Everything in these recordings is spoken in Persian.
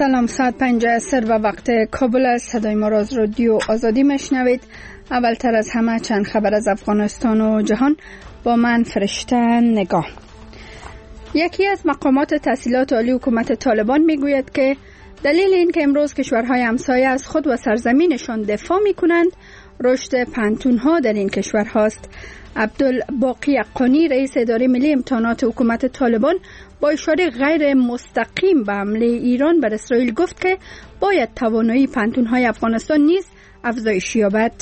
سلام، ساعت 5 عصر و وقت کابل است. صدای ما را از رادیو آزادی میشنوید. اولتر از همه چند خبر از افغانستان و جهان با من فرشته نگاه. یکی از مقامات تحصیلات عالی حکومت طالبان میگوید که دلیل این که امروز کشورهای همسایه از خود و سرزمینشان دفاع میکنند رشد پانتونها در این کشورهاست. عبدالباقی حقانی رئیس اداره ملی امتحانات حکومت طالبان با اشاره غیر مستقیم به حمله ایران بر اسرائیل گفت که باید توانایی پانتونهای افغانستان نیز افزایش یابد.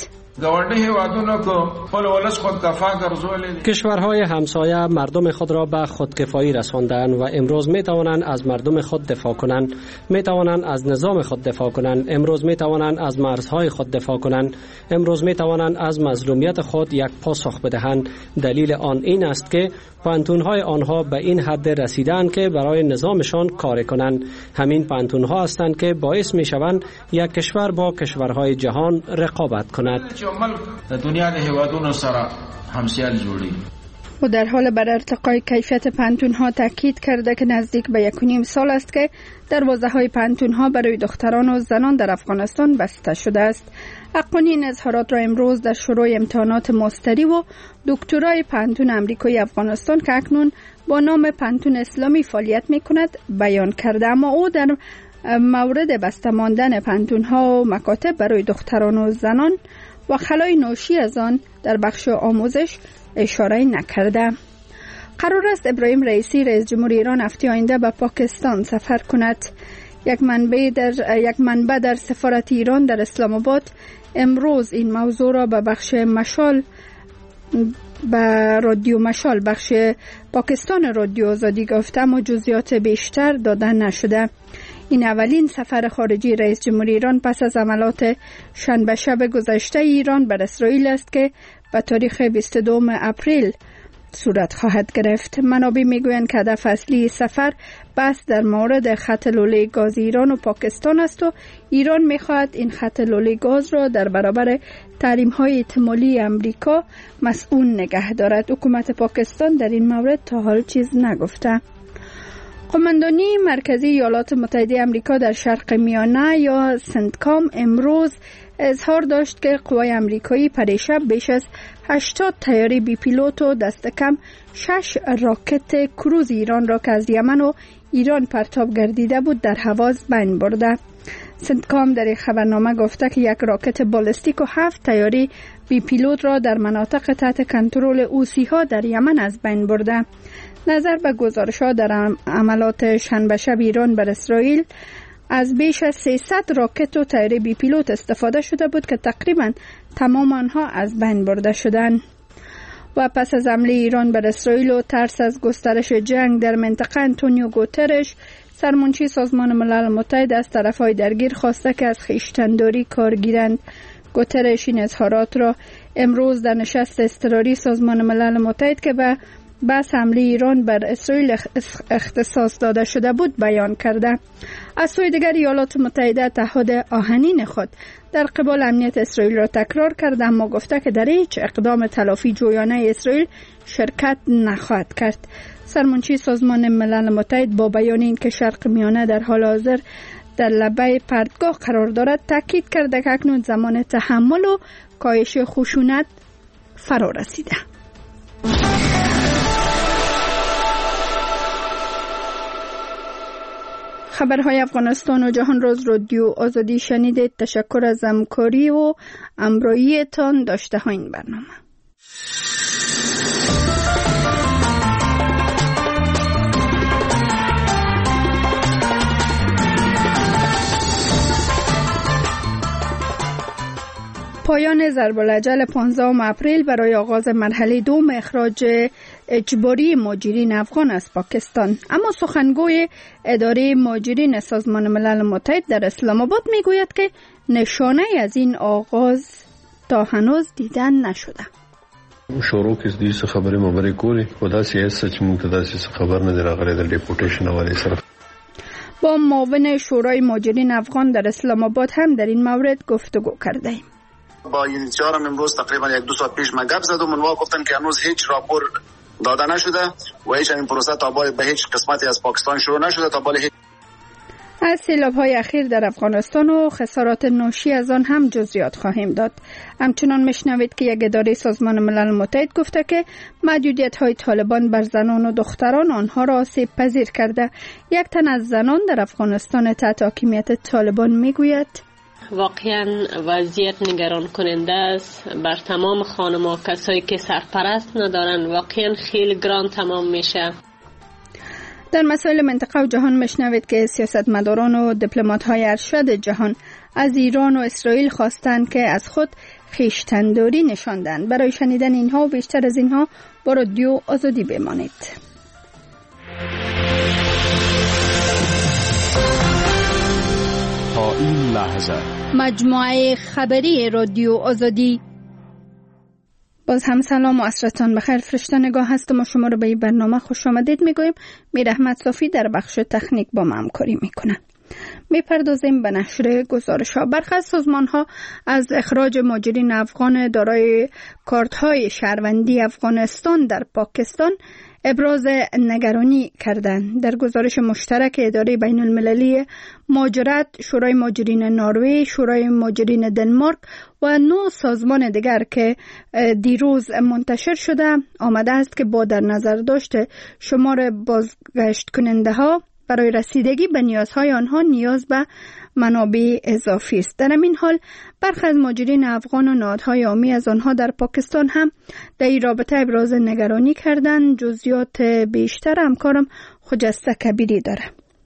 کشورهای همسایه مردم خود را به خودکفایی رساندند و امروز می توانند از مردم خود دفاع کنند، می توانند از نظام خود دفاع کنند، امروز می توانند از مرزهای خود دفاع کنند، امروز می توانند از مظلومیت خود یک پاسخ بدهند. دلیل آن این است که پانتونهای آنها به این حد رسیدند که برای نظامشان کار کنند. همین پانتونها هستند که باعث می شوند یک کشور با کشورهای جهان رقابت کند. و در حال بر ارتقای کیفیت پانتونها تاکید کرده که نزدیک به 1.5 سال است که دروازه‌های پانتونها برای دختران و زنان در افغانستان بسته شده است. حقانی این اظهارات را امروز در شروع امتحانات ماستری و دکترای پانتون آمریکایی افغانستان که اکنون با نام پانتون اسلامی فعالیت می‌کند بیان کرده. اما او در مورد بسته ماندن پانتونها و مکاتب برای دختران و زنان و خلای ناشی از آن در بخش آموزش اشاره نکرده. قرار است ابراهیم رئیسی رئیس جمهور ایران هفته آینده به پاکستان سفر کند. یک منبع در سفارت ایران در اسلام آباد امروز این موضوع را به بخش مشال به رادیو مشال بخش پاکستان رادیو آزادی گفته، اما جزئیات بیشتر داده نشده. این اولین سفر خارجی رئیس جمهور ایران پس از عملات شنبه شب گذشته ایران بر اسرائیل است که به تاریخ 22 اپریل صورت خواهد گرفت. منابع میگویند که هدف اصلی سفر بحث در مورد خط لوله گاز ایران و پاکستان است و ایران میخواهد این خط لوله گاز را در برابر تحریم‌های احتمالی امریکا مسئول نگه دارد. حکومت پاکستان در این مورد تا حال چیز نگفته. قماندانی مرکزی ایالات متحده آمریکا در شرق میانه یا سنتکام امروز اظهار داشت که قوای آمریکایی پریشب بیش از 80 طیاره بی پیلوت و دست کم 6 راکت کروز ایران را که از یمن و ایران پرتاب گردیده بود در هوا از بین برده. سنتکام در خبرنامه گفته که یک راکت بالستیک و 7 طیاره بی پیلوت را در مناطق تحت کنترل حوثی ها در یمن از بین برده. نظر به گزارش‌ها در عملات شنبه شب ایران بر اسرائیل از بیش از 300 راکت و طیاره بی پیلوت استفاده شده بود که تقریبا تمام آنها از بین برده شدند. و پس از حمله ایران بر اسرائیل و ترس از گسترش جنگ در منطقه، انتونیو گوترش سرمنشی سازمان ملل متحد از طرف‌های درگیر خواسته که از خویشتن‌داری کار گیرند. گوترش این اظهارات را امروز در نشست اضطراری سازمان ملل متحد که به بس حمله ایران بر اسرائیل اختصاص داده شده بود بیان کرده. از سوی دیگر ایالات متحده تعهد آهنین خود در قبال امنیت اسرائیل را تکرار کرده، اما گفته که در هیچ اقدام تلافی جویانه اسرائیل شرکت نخواهد کرد. سرمنشی سازمان ملل متحد با بیان این که شرق میانه در حال حاضر در لبه پرتگاه قرار دارد تاکید کرده که اکنون زمان تحمل و کاهش خشونت فرا رسیده. خبرهای افغانستان و جهان روز رادیو آزادی شنیدید. تشکر از همکاری و همراهیتان داشته ها این برنامه. پایان ضرب الاجل 15 اپریل برای آغاز مرحله دوم اخراج اجباری مهاجرین افغان از پاکستان. اما سخنگوی اداره مهاجرین سازمان ملل متحد در اسلام آباد میگوید که نشانه از این آغاز تا هنوز دیدن نشده. شروع کس دیسه خبری مبری کولی و داسی ایسا چی ممتداسی خبر ندر آغلی در دیپوتیشن آوالی صرف. با معاون شورای مهاجرین افغان در اسلام آباد هم در این مورد گفتگو کرده ایم. با یونیسیار امروز تقریبا 1-2 ساعت پیش من گپ زدم، منوا گفتن که هنوز هیچ راپور داده نشده و هیچ این پروسه تا به هیچ قسمتی از پاکستان شروع نشده تا از سیلاب‌های اخیر در افغانستان و خسارات ناشی از آن هم جزئیات خواهیم داد. همچنان میشنوید که یک اداره سازمان ملل متحد گفته که محدودیت‌های طالبان بر زنان و دختران آنها را آسیب پذیر کرده. یک تن از زنان در افغانستان تحت حاکمیت طالبان میگوید واقعا وضعیت نگران کننده است بر تمام خانم‌ها، کسایی که سرپرست ندارن واقعا خیلی گران تمام میشه. در مسائل منطقه و جهان میشنوید که سیاستمداران و دیپلمات‌های ارشد جهان از ایران و اسرائیل خواستند که از خود خویشتن‌داری نشاندند. برای شنیدن اینها و بیشتر از اینها با رادیو آزادی بمانید. تا این لحظه مجموعه خبری رادیو آزادی. باز هم سلام و عصرتان بخیر. فرشته نگاه هستم و شما رو به این برنامه خوش آمدید میگویم. میر احمد صافی در بخش تکنیک با ما همکاری میکنه. میپردازیم به نشر گزارش ها. برخی از سازمان ها از اخراج مهاجرین افغان دارای کارت های شهروندی افغانستان در پاکستان ابراز نگرانی کردند. در گزارش مشترک اداره بین المللی مهاجرت، شورای مهاجرین نروژ، شورای مهاجرین دنمارک و 9 سازمان دیگر که دیروز منتشر شده آمده است که با در نظر داشت شمار بازگشت کننده ها برای رسیدگی به نیازهای آنها نیاز به منابع اضافی است. در این حال برخی از مهاجرین افغان و نهادهای عامی از آنها در پاکستان هم در این رابطه ابراز نگرانی کردند. جزئیات بیشتر همکارم خجسته کبیری داره.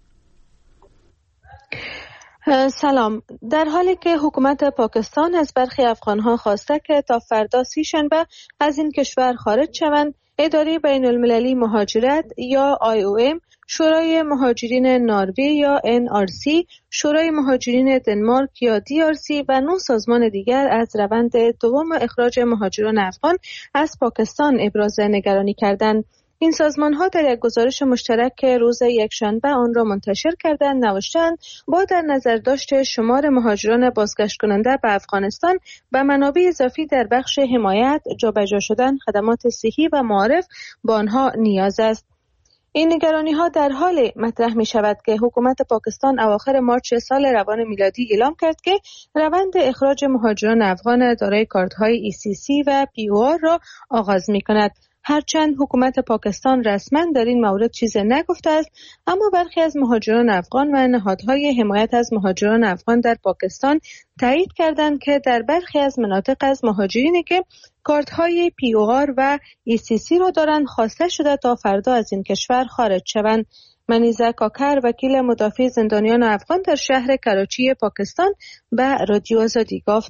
سلام. در حالی که حکومت پاکستان از برخی افغانها خواسته که تا فردا 30 شنبه از این کشور خارج شوند، اداره بین المللی مهاجرت یا IOM، شورای مهاجرین نروژ یا NRC، شورای مهاجرین دنمارک یا DRC و 9 سازمان دیگر از روند دوم اخراج مهاجران افغان از پاکستان ابراز نگرانی کردند. این سازمان‌ها در یک گزارش مشترک که روز یکشنبه آن را منتشر کردند نوشتند با در نظر داشت شمار مهاجران بازگشت کننده به افغانستان به منابع اضافی در بخش حمایت، جابجا شدن خدمات صحی و معارف با آنها نیاز است. این نگرانی‌ها در حال مطرح می‌شود که حکومت پاکستان اواخر مارچ سال روان میلادی اعلام کرد که روند اخراج مهاجران افغان دارای کارت‌های ECC و POR را آغاز می‌کند. هرچند حکومت پاکستان رسما در این مورد چیزی نگفته است، اما برخی از مهاجران افغان و نهادهای حمایت از مهاجران افغان در پاکستان تایید کردند که در برخی از مناطق از مهاجرینی که کارت‌های POR و ECC را دارند خواسته شده تا فردا از این کشور خارج شوند. منیزه کاکر، وکیل مدافع زندانیان افغان در شهر کراچی پاکستان، به رادیو آزادی گفت: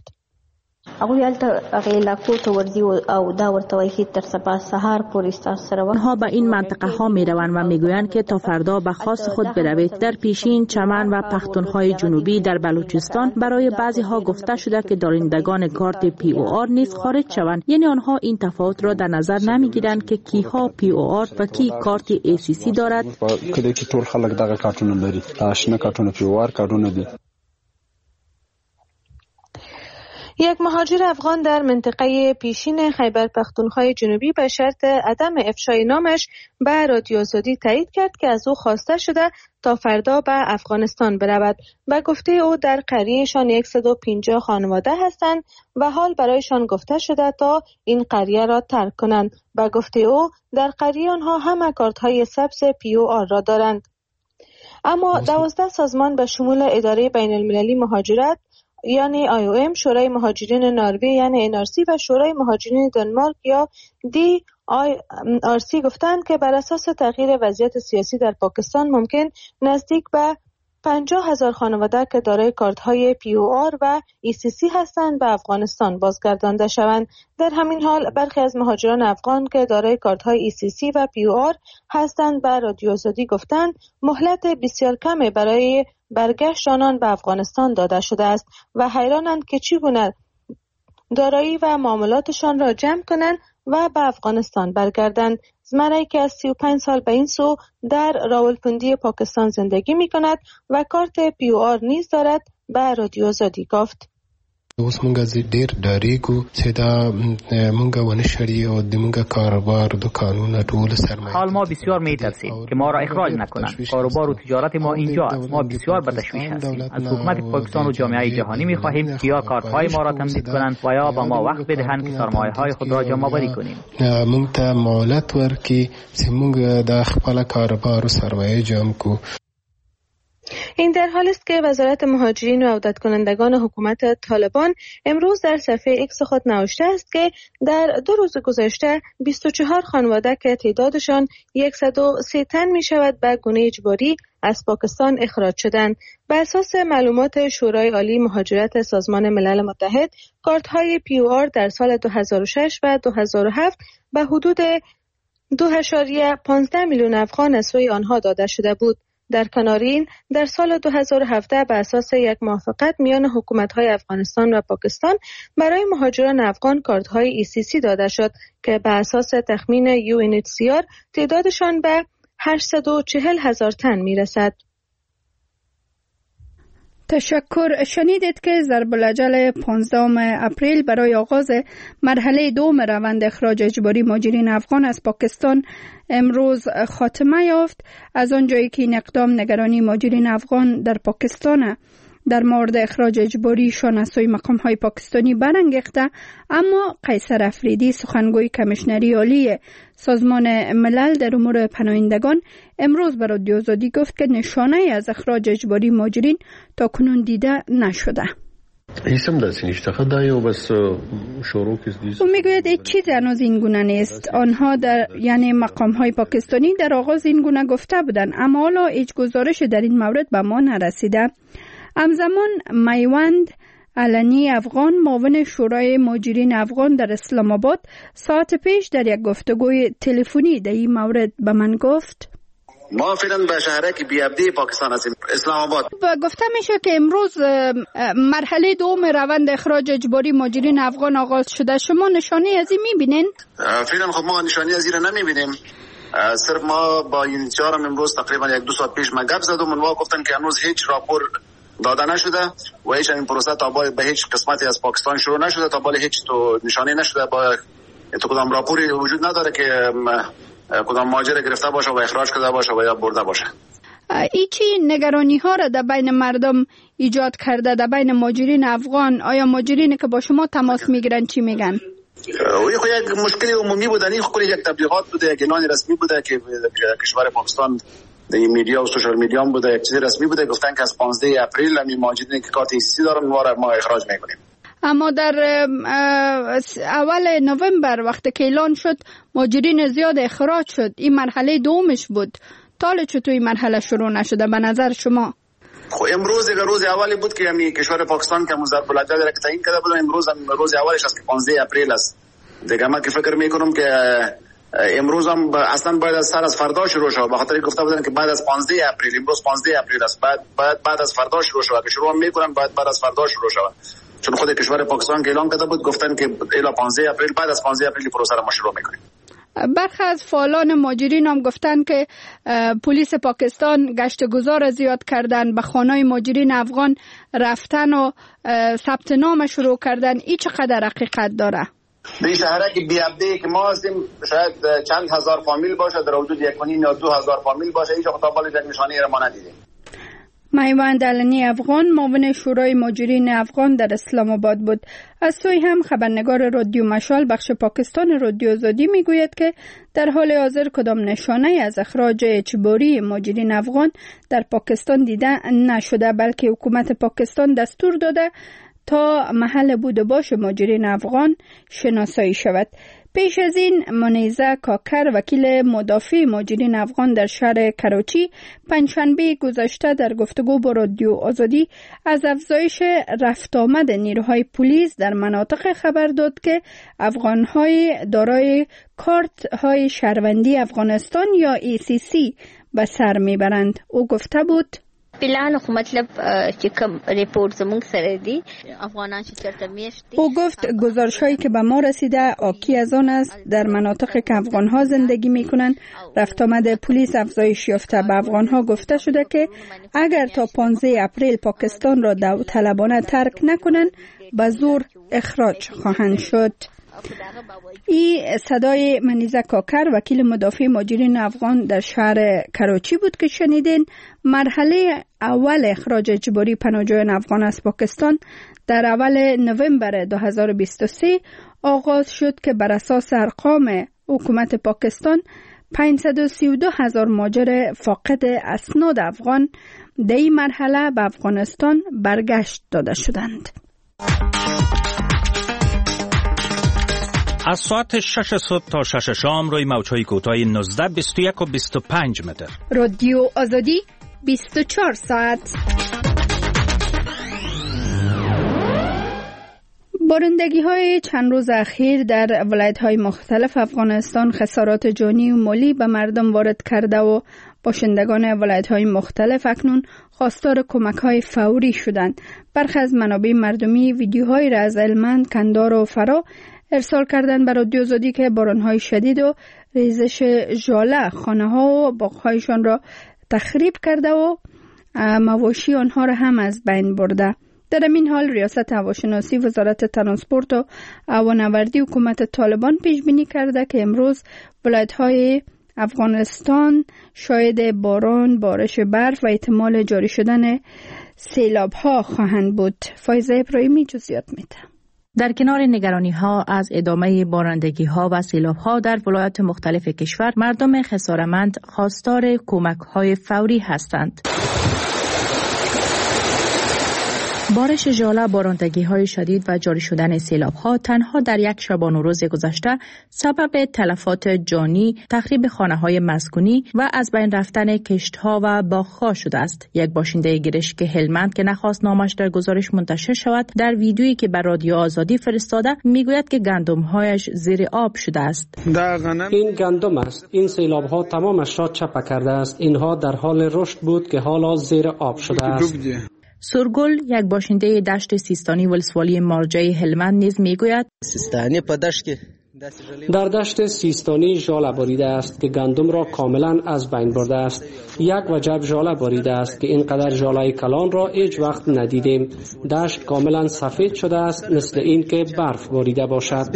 آنها به این منطقه ها می روند و می گویند که تا فردا به خواست خود بروید. در پیشین، چمن و پختونخوای جنوبی در بلوچستان برای بعضی ها گفته شده که دارندگان کارت POR نیز خارج شوند. یعنی آنها این تفاوت را در نظر نمی گیرند که کیها POR و کی کارت ECC دارد. کله چې ټول خلک دغه کارتونه لري، آشنا کارتونه POR کارتونه دي. یک مهاجر افغان در منطقه پیشین خیبر پختونخوای جنوبی به شرط عدم افشای نامش به رادیو آزادی تایید کرد که از او خواسته شده تا فردا به افغانستان برود. به گفته او در قریهشان 150 خانواده هستند و حال برایشان گفته شده تا این قریه را ترک کنند. به گفته او در قریه آنها همه کارت‌های سبز POR را دارند. اما 12 سازمان به شمول اداره بین المللی مهاجرت یعنی IOM، شورای مهاجرین نروژ یعنی NRC و شورای مهاجرین دنمارک یا DRC گفتند که بر اساس تغییر وضعیت سیاسی در پاکستان ممکن نزدیک به 50,000 خانواده که دارای کارت‌های POR و ECC هستند به افغانستان بازگردانده شوند. در همین حال برخی از مهاجران افغان که دارای کارت‌های ECC و POR هستند به رادیو آزادی گفتند مهلت بسیار کمی برای برگشت آنان به افغانستان داده شده است و حیرانند که چگونه دارایی و معاملاتشان را جمع کنند و به افغانستان برگردند. زمره‌ای که از 35 سال به این سو در راولپنڈی پاکستان زندگی می کند و کارت POR نیز دارد به رادیو آزادی گفت: اوس مونږ ډیر ډاریږو چې دا مونږ ونشړي او د مونږ کاروبار دکانونه ټول سرمایه. حال ما بسیار میترسیم که ما را اخراج نکنند. کاروبار و تجارت ما اینجا است. ما بسیار به تشویش هستیم. از حکومت پاکستان و جامعه جهانی میخواهیم که یا کارت‌های ما را تمدید کنند و یا به ما وقت بدهند که سرمایه‌های خود را جمع‌آوری کنیم. مونږ ته مهلت ورکړي چې مونږ د خپل کاروبار او سرمایه جمع کو. این در حالی است که وزارت مهاجرین و عودت کنندگان حکومت طالبان امروز در صفحه ایکس خود نوشته است که در 2 روز گذشته 24 خانواده که تعدادشان 103 تن می شود به گونه اجباری از پاکستان اخراج شدند. بر اساس معلومات شورای عالی مهاجرت سازمان ملل متحد، کارت‌های POR در سال 2006 و 2007 به حدود 2.15 میلیون افغان از سوی آنها داده شده بود. در کنار این، در سال 2017 بر اساس یک موافقت میان حکومت‌های افغانستان و پاکستان برای مهاجران افغان کارت‌های ECC داده شد که بر اساس تخمین UNHCR تعدادشان به 840,000 تن میرسد. تشکر. شنیدید که ضرب الاجل 15 اپریل برای آغاز مرحله دوم روند اخراج اجباری مهاجرین افغان از پاکستان امروز خاتمه یافت. از آنجایی که این اقدام نگرانی مهاجرین افغان در پاکستان در مورد اخراج اجباریشان از سوی مقام‌های پاکستانی برانگیخته، اما قیصر افریدی سخنگوی کمیشنری عالی سازمان ملل در امور پناهندگان امروز به رادیو آزادی گفت که نشانه از اخراج اجباری مهاجرین تا کنون دیده نشده. او میگوید هیچ چیز هنوز این گونه نیست. آنها یعنی مقام‌های پاکستانی در آغاز این گونه گفته بودند، اما حالا هیچ گزارش در این مورد به ما نرسیده. همزمان میوند علنی افغان معاون شورای مهاجرین افغان در اسلام آباد ساعت پیش در یک گفتگوی تلفنی در این مورد به من گفت ما فعلا به شهرک بیابدی پاکستان هستیم، اسلام آباد. گفته میشه که امروز مرحله دوم روند اخراج اجباری مهاجرین افغان آغاز شده. شما نشانی از این میبینین؟ فعلا خب ما نشانی از این نمیبینیم. صرف ما با یونیتیار امروز تقریبا 1-2 ساعت پیش ما گپ زدم، اونها گفتن که هنوز هیچ راپور داده نشده و هیچ این پروسه تا به هیچ قسمتی از پاکستان شروع نشده، تا بالا هیچ تو نشانه نشده، با تو کدام راپوری وجود نداره که کدام مهاجر گرفته باشه و اخراج کرده باشه و یا برده باشه. ایچی نگرانی ها را در بین مردم ایجاد کرده، در بین مهاجرین افغان؟ آیا مهاجرین که با شما تماس میگیرن چی میگن؟ یک مشکل عمومی بود، این خود یک تبلیغات بوده، یک اعلان رسمی بوده که کشور پاکستان در میدیا و سوشال میدیا هم بوده، یک چیز رسمی بوده، گفتن که از 15 اپریل همین مهاجرین که کارت ECC دارن ما اخراج میکنیم. اما در اول نوامبر وقتی که اعلان شد مهاجرین زیاد اخراج شد، این مرحله دومش بود. تا چطور این مرحله شروع نشده به نظر شما؟ خب امروز روز اولی بود که همین کشور پاکستان که ضرب الاجل را تعیین کرده بود، امروز روز اولش است که 15 اپریل است. دیگه من که فکر میکنم که امروز هم اصلا باید از سر از فردا شروع شود، به خاطر گفته بودن که بعد از 15 اپریل، امروز 15 اپریل است، بعد از فردا شروع شود. که شروع میکنن بعد از فردا شروع شود، چون خود کشور پاکستان که اعلان کرده بود گفتن که الی 15 اپریل، بعد از 15 اپریل پروسه را ما شروع میکنیم. برخی از فعالان مهاجرین هم گفتن که پلیس پاکستان گشت گذار زیاد کردن، به خانه‌های مهاجرین افغان رفتن و ثبت نام شروع کردن. این چقدر حقیقت داره؟ در شهرک بیابدی که ما هستیم شاید چند هزار فامیل باشه، در حدود 1.5 یا 2,000 فامیل باشه. هیچ وقت تا بالا یک نشانه را ما ندیدیم. میوند علنی افغان معاون شورای مهاجرین افغان در اسلام آباد بود. از سوی هم خبرنگار رادیو مشال بخش پاکستان رادیو آزادی میگوید که در حال حاضر کدام نشانه از اخراج اجباری مهاجرین افغان در پاکستان دیده نشده، بلکه حکومت پاکستان دستور داده تا محل بود و باش مهاجرین افغان شناسایی شود. پیش از این منیزه کاکر وکیل مدافع مهاجرین افغان در شهر کراچی پنجشنبه گذشته در گفتگو با رادیو آزادی از افزایش رفت آمد نیروهای پلیس در مناطق خبر داد که افغانهای دارای کارت های شهروندی افغانستان یا ECC به سر میبرند. او گفته بود پلان خو مطلب چې کوم ریپورت زموږ سره دی افغانان چې چرته میشتي. او گفت گزارش‌هایی که به ما رسیده آکی از آن است در مناطق که افغان‌ها زندگی می‌کنند رفت آمد پلیس افزایش یافته. به افغان‌ها گفته شده که اگر تا 15 اپریل پاکستان را داوطلبانه ترک نکنند به زور اخراج خواهند شد. این صدای منیزه کاکر، وکیل مدافع مهاجرین افغان در شهر کراچی بود که شنیدین. مرحله اول اخراج اجباری پناهجویان افغان از پاکستان در اول نوامبر 2023 آغاز شد که بر اساس ارقام حکومت پاکستان 532,000 مهاجر فاقد اسناد افغان در این مرحله به افغانستان برگشت داده شدند. از ساعت 6 صبح تا 6 شام روی موج‌های کوتاه 19، 21 و 25 متر. رادیو آزادی 24 ساعت. بارندگی‌های چند روز اخیر در ولایت‌های مختلف افغانستان خسارات جانی و مالی به مردم وارد کرده و باشندگان ولایت‌های مختلف اکنون خواستار کمک‌های فوری شدند. برخی از منابع مردمی ویدیوهایی را از هلمند، کندهار و فرا ارسال کردند به رادیو آزادی که باران‌های شدید و ریزش ژاله خانه‌ها و باغ‌هایشان را تخریب کرده و مواشی آنها را هم از بین برده. در این حال ریاست هواشناسی وزارت ترانسپورت و هوانوردی حکومت طالبان پیش بینی کرده که امروز ولایت‌های افغانستان شاهد باران، بارش برف و احتمال جاری شدن سیلاب‌ها خواهند بود. فایزه ابراهیمی جزئیات میده. در کنار نگرانی‌ها از ادامه بارندگی‌ها و سیلاب‌ها در ولایات مختلف کشور، مردم خسارتمند خواستار کمک‌های فوری هستند. بارش ژاله، بارندگی‌های شدید و جاری شدن سیلاب‌ها تنها در یک شبانه روز گذشته سبب تلفات جانی، تخریب خانه‌های مسکونی و از بین رفتن کشت‌ها و باغ‌ها شده است. یک باشنده گرشک هلمند که نخواست نامش در گزارش منتشر شود، در ویدیویی که بر رادیو آزادی فرستاده میگوید که گندم‌هایش زیر آب شده است. این گندم است. این سیلاب‌ها تمامش را چپه کرده است. اینها در حال رشد بود که حالا زیر آب شده است. سرگل، یک باشنده دشت سیستانی ولسوالی مارجه هلمند نیز میگوید در دشت سیستانی ژاله باریده است که گندم را کاملا از بین برده است. یک وجب ژاله باریده است که اینقدر ژاله کلان را هیچ وقت ندیدیم. دشت کاملا سفید شده است، مثل این که برف باریده باشد.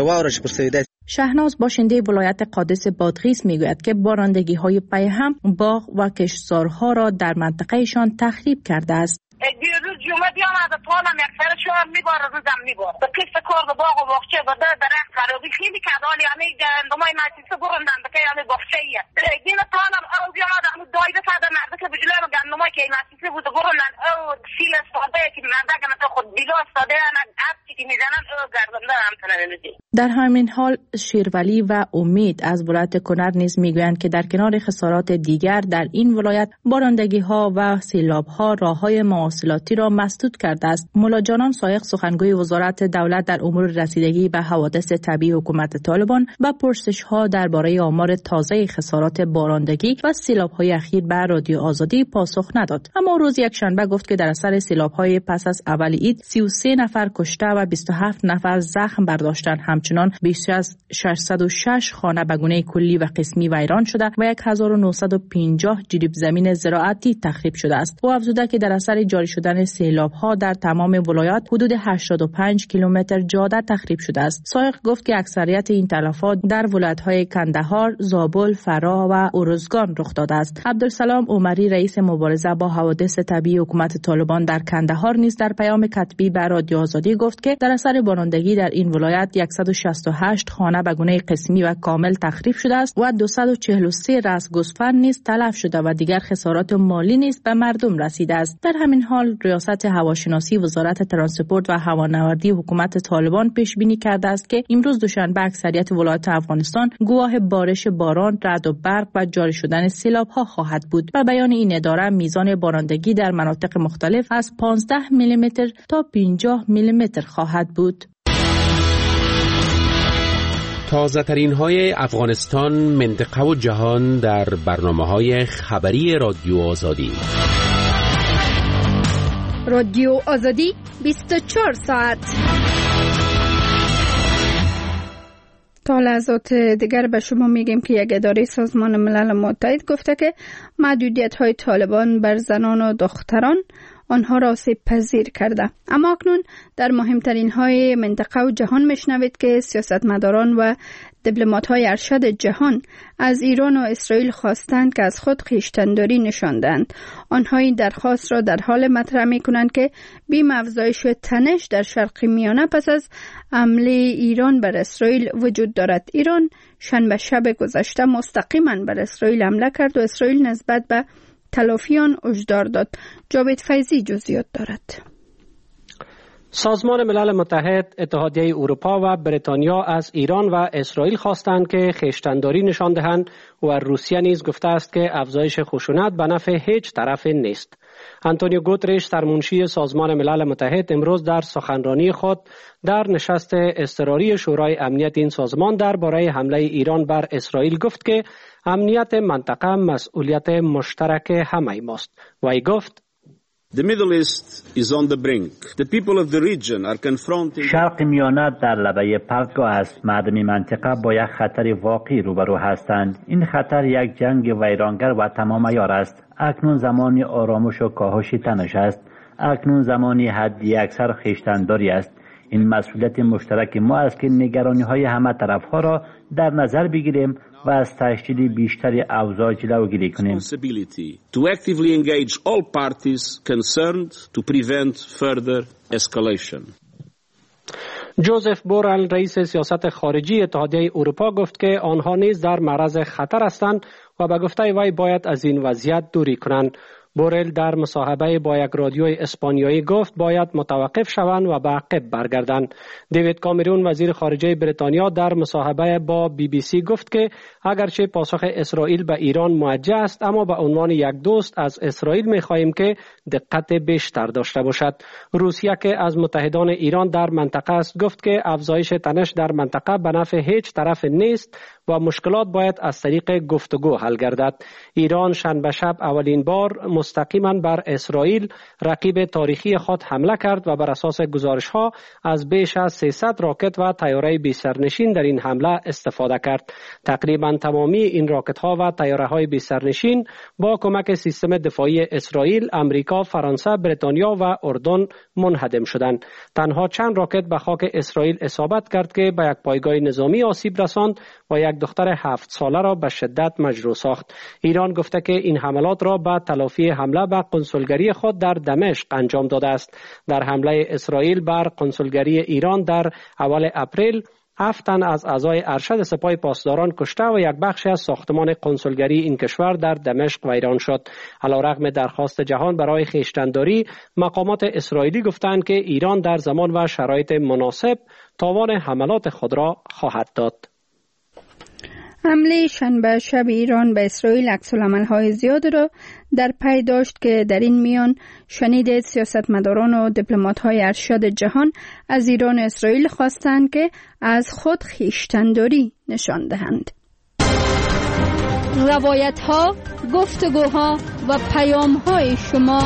شهناز، باشنده ولایت قادس بادغیس میگوید که بارندگی‌های پی هم باغ و کشتزارها را در منطقهشان تخریب کرده است. دیروز جمعه بیامد پالم یک سرشو میباره روزم میباره به قسط کار به باغ و باغچه و درخت خرابی خیلی کرد. حالی همه گندمای مجلسه بروندن بکه همه باغچهیه دین پالم او بیامد همه دایده کرده مرده که بجلوی گندمای که مجلسه بود بروندن او سیل استاده که مرده که خود بیلو استاده هر چی که میزنن او گردنده همتنه نمیدی. در همین حال شیرولی و امید از ولایت کنر نیز میگویند که در کنار خسارات دیگر در این ولایت بارندگی‌ها و سیلاب‌ها راه‌های مواصلاتی را مسدود کرده است. مولا جانان سایق، سخنگوی وزارت دولت در امور رسیدگی به حوادث طبیعی حکومت طالبان، به پرسش‌ها درباره آمار تازه خسارات بارندگی و سیلاب‌های اخیر به رادیو آزادی پاسخ نداد. اما روز یکشنبه گفت که در اثر سیلاب‌های پس از اول عید 33 نفر کشته و 27 نفر زخم برداشتند. همچنان بیش از 606 خانه به گونه کلی و قسمی ویران شده و 1950 جریب زمین زراعتی تخریب شده است. او افزوده که در اثر جاری شدن سیلاب‌ها در تمام ولایات حدود 85 کیلومتر جاده تخریب شده است. سایق گفت که اکثریت این تلفات در ولایت‌های کندهار، زابل، فرا و ارزگان رخ داده است. عبدالسلام عمری، رئیس مبارزه با حوادث طبیعی حکومت طالبان در کندهار نیز در پیام کتبی به رادیو آزادی گفت که در اثر بارندگی در این ولایت 168 خانه به گونه قسمی و کامل تخریب شده است و 243 رأس گوسفند نیز تلف شده و دیگر خسارات مالی نیز به مردم رسیده است. در همین حال ریاست هواشناسی وزارت ترانسپورت و هوانوردی حکومت طالبان پیش بینی کرده است که امروز دوشنبه اکثریت ولایات افغانستان گواه بارش باران، رعد و برق و جاری شدن سیلاب‌ها خواهد بود. به بیان این اداره میزان بارندگی در مناطق مختلف از 15 میلیمتر تا 50 میلیمتر خواهد بود. تازه ترین های افغانستان، منطقه و جهان در برنامه‌های خبری رادیو آزادی. رادیو آزادی 24 ساعت. تا لحظات دیگر به شما میگیم که یک اداره سازمان ملل متحد گفته که محدودیت‌های طالبان بر زنان و دختران آنها را آسیب پذیر کرده. اما اکنون در مهمترین های منطقه و جهان میشنوید که سیاستمداران و دیپلمات‌های ارشد جهان از ایران و اسرائیل خواستند که از خود خویشتن‌داری نشاندند. آنها این درخواست را در حال مطرح می‌کنند که بیم افزایش تنش در شرق میانه پس از حمله ایران بر اسرائیل وجود دارد. ایران شنبه شب گذشته مستقیما بر اسرائیل حمله کرد و اسرائیل نسبت به تلافیان هشدار داد. جاوید فیضی جزئیات دارد. سازمان ملل متحد، اتحادیه اروپا و بریتانیا از ایران و اسرائیل خواستند که خویشتن‌داری نشان دهند و روسیه نیز گفته است که افزایش خشونت به نفع هیچ طرف نیست. آنتونیو گوترش، سرمنشی سازمان ملل متحد، امروز در سخنرانی خود در نشست اضطراری شورای امنیت این سازمان درباره حمله ایران بر اسرائیل گفت که امنیت منطقه مسئولیت مشترک همه ماست. وی گفت: شرق میانه در لبه پرتگاه است. مردم منطقه با یک خطر واقعی روبرو هستند. این خطر یک جنگ ویرانگر و تمام عیار است. اکنون زمانی آرامش و کاهش تنش است. اکنون زمانی حدی اکثر خویشتن‌داری است. این مسئولیت مشترک ما است که نگرانی‌های همه طرف‌ها را در نظر بگیریم و از تشدید بیشتر اوضاع جلوگیری کنیم. To actively engage all parties concerned to prevent further escalation. جوزف بورل، رئیس سیاست خارجی اتحادیه اروپا، گفت که آنها نیز در معرض خطر هستند و به گفته وی باید از این وضعیت دوری کنند. بورل در مصاحبه با یک رادیوی اسپانیایی گفت باید متوقف شوند و به عقب برگردند. دیوید کامرون، وزیر خارجه بریتانیا، در مصاحبه با BBC گفت که اگرچه پاسخ اسرائیل به ایران موجه است، اما به عنوان یک دوست از اسرائیل می‌خواهیم که دقت بیشتر داشته باشد. روسیه که از متحدان ایران در منطقه است گفت که افزایش تنش در منطقه به نفع هیچ طرف نیست و مشکلات باید از طریق گفتگو حل گردد. ایران شنبه شب اولین بار مستقیما بر اسرائیل، رقیب تاریخی خود، حمله کرد و بر اساس گزارش‌ها از بیش از 300 راکت و طیاره بی سرنشین در این حمله استفاده کرد. تقریبا تمامی این راکت‌ها و طیاره‌های بی سرنشین با کمک سیستم دفاعی اسرائیل، امریکا، فرانسه، بریتانیا و اردن منهدم شدند. تنها چند راکت به خاک اسرائیل اصابت کرد که به یک پایگاه نظامی آسیب رساند و یک دختر 7 ساله را به شدت مجروح ساخت. ایران گفته که این حملات را به تلافی حمله به قنسولگری خود در دمشق انجام داده است. در حمله اسرائیل بر قنسولگری ایران در اول اپریل 7 تن از اعضای ارشد سپاه پاسداران کشته و یک بخش از ساختمان قنسولگری این کشور در دمشق ویران شد. علیرغم درخواست جهان برای خویشتن‌داری، مقامات اسرائیلی گفتند که ایران در زمان و شرایط مناسب تاوان حملات خود را خواهد داد. حمله شنبه شب ایران به اسرائیل عکس‌العمل‌های زیاد را در پی داشت که در این میان شنید سیاستمداران و دیپلمات‌های ارشد جهان از ایران و اسرائیل خواستند که از خود خویشتن‌داری نشان دهند. روایت‌ها، گفتگوها و پیام‌های شما.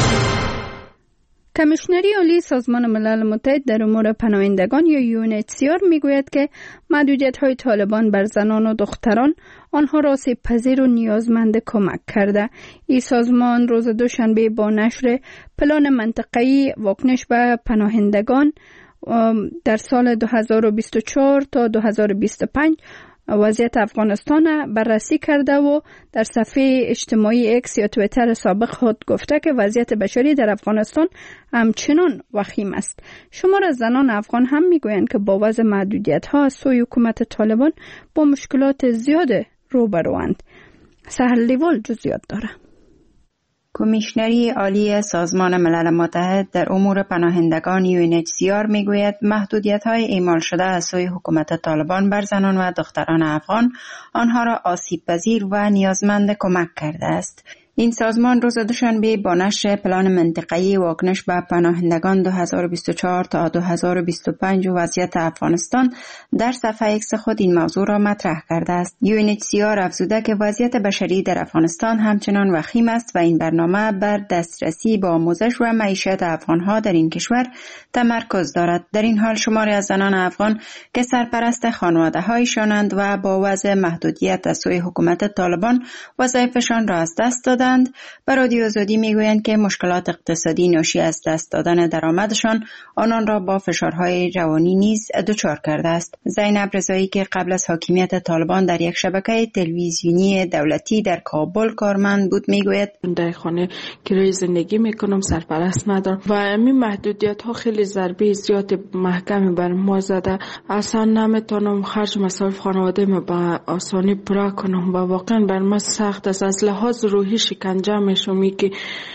کمیشنری عالی سازمان ملل متحد در امور پناهندگان یا UNHCR میگوید که محدودیت‌های طالبان بر زنان و دختران آنها را آسیب پذیر و نیازمند کمک کرده. این سازمان روز دوشنبه با نشر پلان منطقه‌ای واکنش به پناهندگان در سال 2024 تا 2025 وضعیت افغانستان بررسی کرده و در صفحه اجتماعی اکس یا توییتر سابق خود گفته که وضعیت بشری در افغانستان همچنان وخیم است. شمار از زنان افغان هم میگویند که با وضع محدودیت‌ها از سوی حکومت طالبان با مشکلات زیاد روبروند. سهر لیوال جزئیات داره. کمیشنری عالی سازمان ملل متحد در امور پناهندگان UNHCR میگوید محدودیت‌های اعمال شده از سوی حکومت طالبان بر زنان و دختران افغان آنها را آسیب‌پذیر و نیازمند کمک کرده است. این سازمان روز دوشنبه با نشر پلان منطقه‌ای واکنش به پناهندگان 2024 تا 2025 و وضعیت افغانستان در صفحه اکس خود این موضوع را مطرح کرده است. UNHCR افزوده که وضعیت بشری در افغانستان همچنان وخیم است و این برنامه بر دسترسی به آموزش و معیشت افغان‌ها در این کشور تمرکز دارد. در این حال شماری از زنان افغان که سرپرست خانواده‌هایشانند و با وضع محدودیت از سوی حکومت طالبان وظایفشان را از دست دادند هستند به رادیو آزادی میگویند که مشکلات اقتصادی ناشی از دست دادن درآمدشان آنان را با فشارهای روانی نیز دچار کرده است. زینب رضایی که قبل از حاکمیت طالبان در یک شبکه تلویزیونی دولتی در کابل کارمند بود میگوید در خانه کرایه زندگی میکنم، سرپرست ندارم و این محدودیت ها خیلی ضربه زیاد محکمی بر ما زده. اصلا نمیتونم خرج مصارف خانواده ما به آسانی پورا کنم و واقعا بر ما سخت است. از لحاظ روحی شکنجه میشم که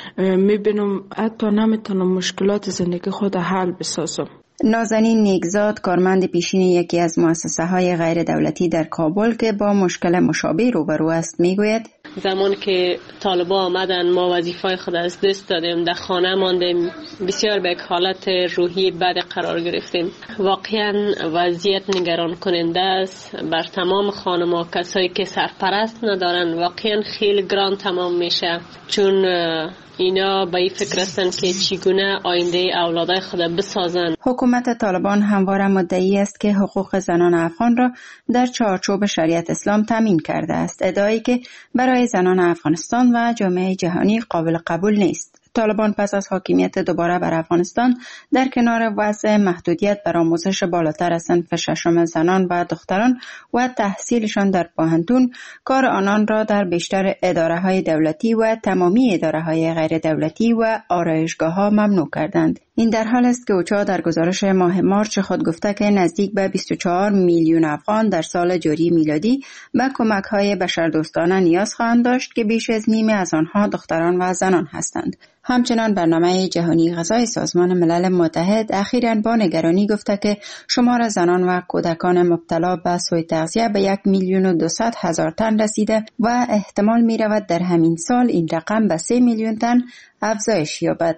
میبینم حتی نمیتونم مشکلات زندگی خود حل بسازم. نازنین نیکزاد کارمند پیشین یکی از مؤسسه‌های غیر دولتی در کابل که با مشکل مشابه روبرو است میگوید زمان که طالبان آمدن ما وظیفه خود از دست دادیم، در خانه ماندیم، بسیار به یک حالت روحی بد قرار گرفتیم. واقعا وضعیت نگران کننده است بر تمام خانم‌ها. کسایی که سرپرست ندارن واقعا خیلی گران تمام میشه، چون اینا به این فکر هستن که چگونه آینده اولادای خود بسازن. حکومت طالبان همواره مدعی است که حقوق زنان افغان را در چارچوب شریعت اسلام تامین کرده است، ادعایی که برای زنان افغانستان و جامعه جهانی قابل قبول نیست. طالبان پس از حاکمیت دوباره بر افغانستان در کنار وضع محدودیت بر آموزش بالاتر از صنف ششم زنان و دختران و تحصیلشان در پوهنتون، کار آنان را در بیشتر اداره‌های دولتی و تمامی اداره‌های غیر دولتی و آرایشگاه‌ها ممنوع کردند. این در حال است که اوچا در گزارش ماه مارچ خود گفته که نزدیک به 24 میلیون افغان در سال جاری میلادی به کمک‌های بشردوستانه نیاز خواهند داشت که بیش از نیمه از آنها دختران و زنان هستند. همچنان برنامه جهانی غذای سازمان ملل متحد اخیراً با نگرانی گفته که شمار زنان و کودکان مبتلا به سوء تغذیه به 1,200,000 تن رسیده و احتمال می رود در همین سال این رقم به 3 میلیون تن افزایش یابد.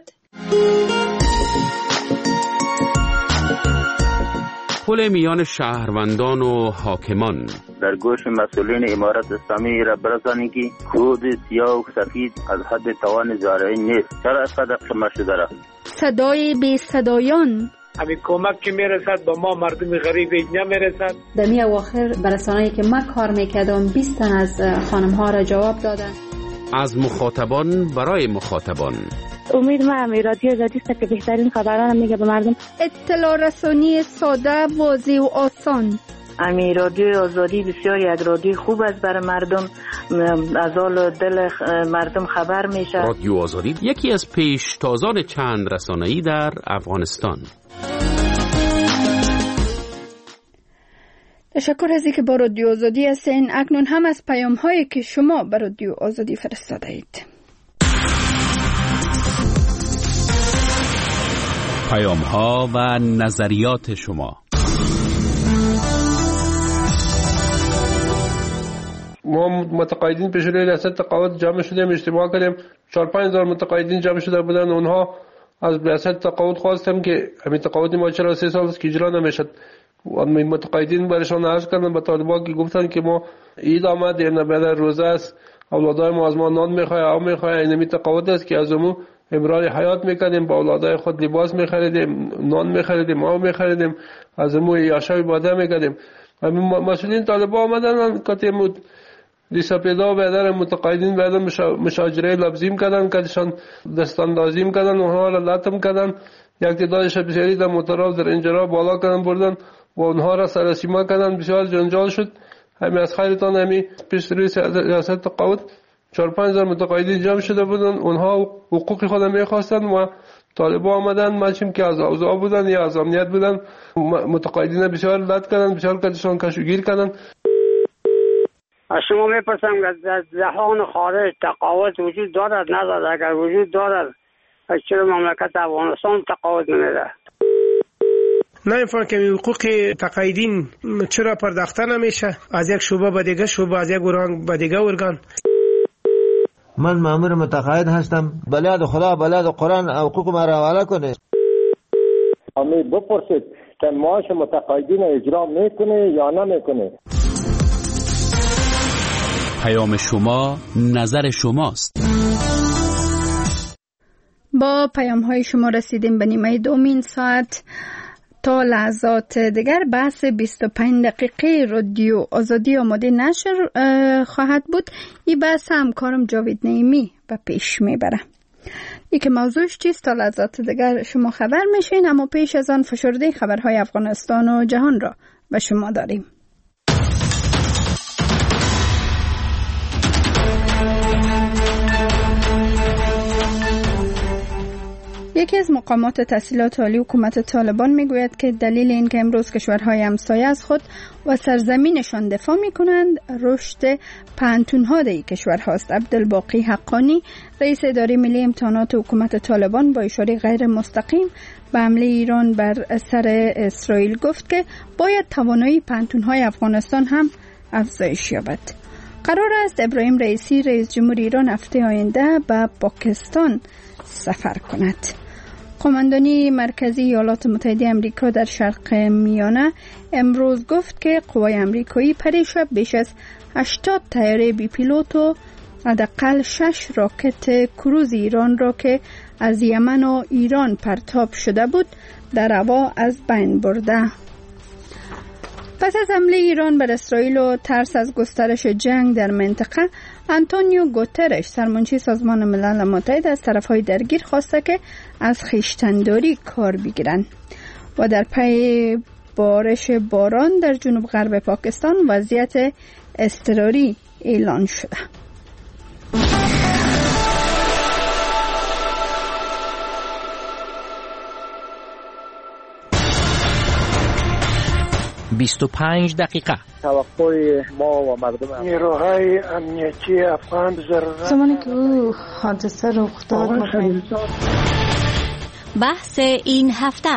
پل میان شهروندان و حاکمان در گوش مسئولین امارت اسلامی را برسانید که کود سیاه و سفید از حد توان زارعی نیست. چرا اسقدر قمه شده را؟ صدای بی صدایان همین کمک که میرسد با ما مردم غریب نمیرسد. در می اواخر برسانه‌ای که من کار میکردم 20 تن از خانم ها را جواب دادن. از مخاطبان برای مخاطبان. امید ما رادیو آزادی است که بهترین خبران میگه به مردم. اطلاع رسانی ساده، واضح و آسان. رادیو آزادی بسیار یک رادیو خوب است برای مردم، از حال دل مردم خبر میشه. رادیو آزادی یکی از پیشتازان چند رسانه‌ای در افغانستان. تشکر از اینکه با رادیو آزادی هستین. اکنون هم از پیام هایی که شما به رادیو آزادی فرستاده اید. پیام ها و نظریات شما. ما متقاعدین پیش روی ریاست تقاعد جمع شدیم، اجتماع کردیم. 4-5 متقاعدین جمع شده بودن. اونها از ریاست تقاعد خواستم که همین تقاعد ما چرا 3 سال است که اجرا نمیشد. متقاعدین برشان عرض کردن به طالبان که گفتن که ما عید آمد، این بعد روزه است، اولادای ما از ما نان میخواه، آب میخواه. این تقاعد است که از امو امرار حیات میکردیم، با اولادای خود لباس میخریدیم، نان میخریدیم، آب میخریدیم، از امو یاشای باده میکردیم. مسئولین طالبان آمدن که دیسا پیدا بیادر متقاعدین بیادر مشاجره لبزیم کردن، کدشان دستاندازیم کردن، اونها را لطم کردن. یک تعدادش بسیاری در موترها در انجرها بالا کردن بردن و اونها را سرسیما کردن. بسیار جنجال شد. همین از خیرتان همین پیش روی ریاست تقاعد 4-5 متقاعدین جمع شده بودن. اونها حقوق خود میخواستن و طالبان آمدن، مچیم که از اوضاع بودن یا از امنیت بودن، متقاعدین بسیار لط کردن، بسیار کدشان کشوگیر کردن. از شما میپرسم که از جهان خارج تقاعد وجود دارد ندارد؟ اگر وجود دارد چرا مملکت افغانستان تقاعد نمیده؟ نمیفهم که حقوق تقاعدین چرا پرداخته نمیشه از یک شعبه به دیگه شعبه، از یک ارگان به دیگه ارگان. من مأمور متقاعد هستم، بلاد خدا بلاد قرآن حقوق ما را حواله کنه. امید بپرسید که معاش متقاعدین اجرا میکنه یا نمیکنه. پیام شما نظر شماست. با پیام های شما رسیدیم به نیمه دومین ساعت. تا لحظات دیگر بحث 25 دقیقه رادیو آزادی آماده نشر خواهد بود. این بحث همکارم جاوید نعیمی به پیش میبره. یک موضوعش چیست تا لحظات دیگر شما خبر میشین، اما پیش از آن فشرده خبرهای افغانستان و جهان را به شما داریم. یکی از مقامات تحصیلات عالی حکومت طالبان میگوید که دلیل این که امروز کشورهای همسایه از خود و سرزمینشان دفاع میکنند رشد پانتون‌ها در این کشورهاست. عبدالباقی حقانی رئیس اداره ملی امتحانات حکومت طالبان با اشاره غیر مستقیم به حمله ایران بر سر اسرائیل گفت که باید توانایی پانتون‌های افغانستان هم افزایش یابد. قرار است ابراهیم رئیسی رئیس جمهور ایران هفته آینده به پاکستان سفر کند. قماندانی مرکزی ایالات متحده آمریکا در شرق میانه امروز گفت که قوای آمریکایی پریشب بیش از 80 طیاره بی پیلوت و حداقل 6 راکت کروز ایران را که از یمن و ایران پرتاب شده بود در هوا از بین برده. پس از حمله ایران بر اسرائیل و ترس از گسترش جنگ در منطقه، آنتونیو گوترش سرمنشی سازمان ملل متحد از طرفهای درگیر خواسته که از خویشتن‌داری کار بگیرند و در پی بارش باران در جنوب غرب پاکستان وضعیت اضطراری اعلان شده. دقیقه توقع ما و مردم نیروهای امنیتی افغان زمانی که او حادثه رخ داد بحث این هفته.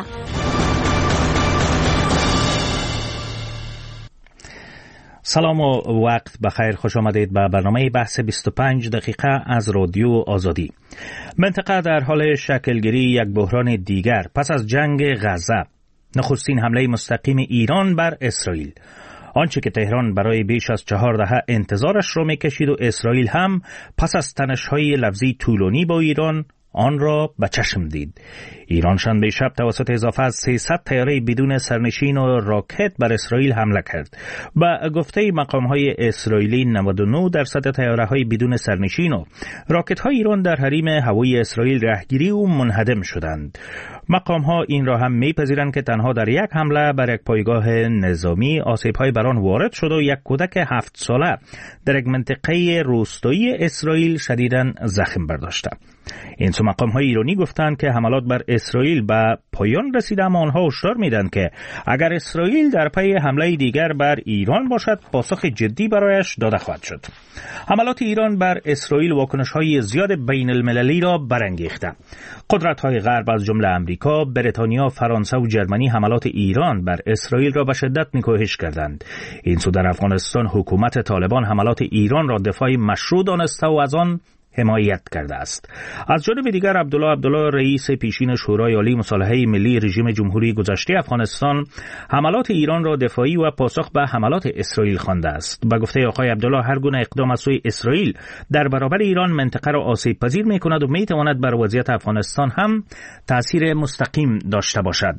سلام و وقت بخیر، خوش آمدید به برنامه بحث 25 دقیقه از رادیو آزادی. منطقه در حال شکلگیری یک بحران دیگر پس از جنگ غزه. نخستین حمله مستقیم ایران بر اسرائیل، آنچه که تهران برای بیش از 4 دهه انتظارش را میکشید و اسرائیل هم پس از تنش‌های لفظی طولانی با ایران آن را به چشم دید. ایران شنبه شب توسط اضافه از 300 طیاره بدون سرنشین و راکت بر اسرائیل حمله کرد. با گفته مقام‌های اسرائیلی 99% طیاره‌های بدون سرنشین و راکت‌های ایران در حریم هوایی اسرائیل رهگیری و منهدم شدند. مقام‌ها این را هم می‌پذیرند که تنها در یک حمله بر یک پایگاه نظامی آسیب‌های بر آن وارد شد و یک کودک 7 ساله در یک منطقه روستایی اسرائیل شدیداً زخم برداشته. این سو مقام‌های ایرانی گفتند که حملات بر اسرائیل به پایان رسیده، اما آنها هشدار میدن که اگر اسرائیل در پی حمله دیگر بر ایران باشد پاسخ جدی برایش داده خواهد شد. حملات ایران بر اسرائیل واکنش‌های زیاد بین المللی را برانگیخته. قدرت‌های غرب از جمله آمریکا، بریتانیا، فرانسه و جرمنی حملات ایران بر اسرائیل را به شدت نکوهش کردند. این سو در افغانستان حکومت طالبان حملات ایران را دفاع مشروع دانسته و از آن حمایت کرده است. از جانب دیگر عبدالله رئیس پیشین شورای عالی مصالحه ملی رژیم جمهوری گذشته افغانستان حملات ایران را دفاعی و پاسخ به حملات اسرائیل خوانده است. به گفته آقای عبدالله هر گونه اقدام از سوی اسرائیل در برابر ایران منطقه را آسیب پذیر می‌کند و می‌تواند بر وضعیت افغانستان هم تأثیر مستقیم داشته باشد.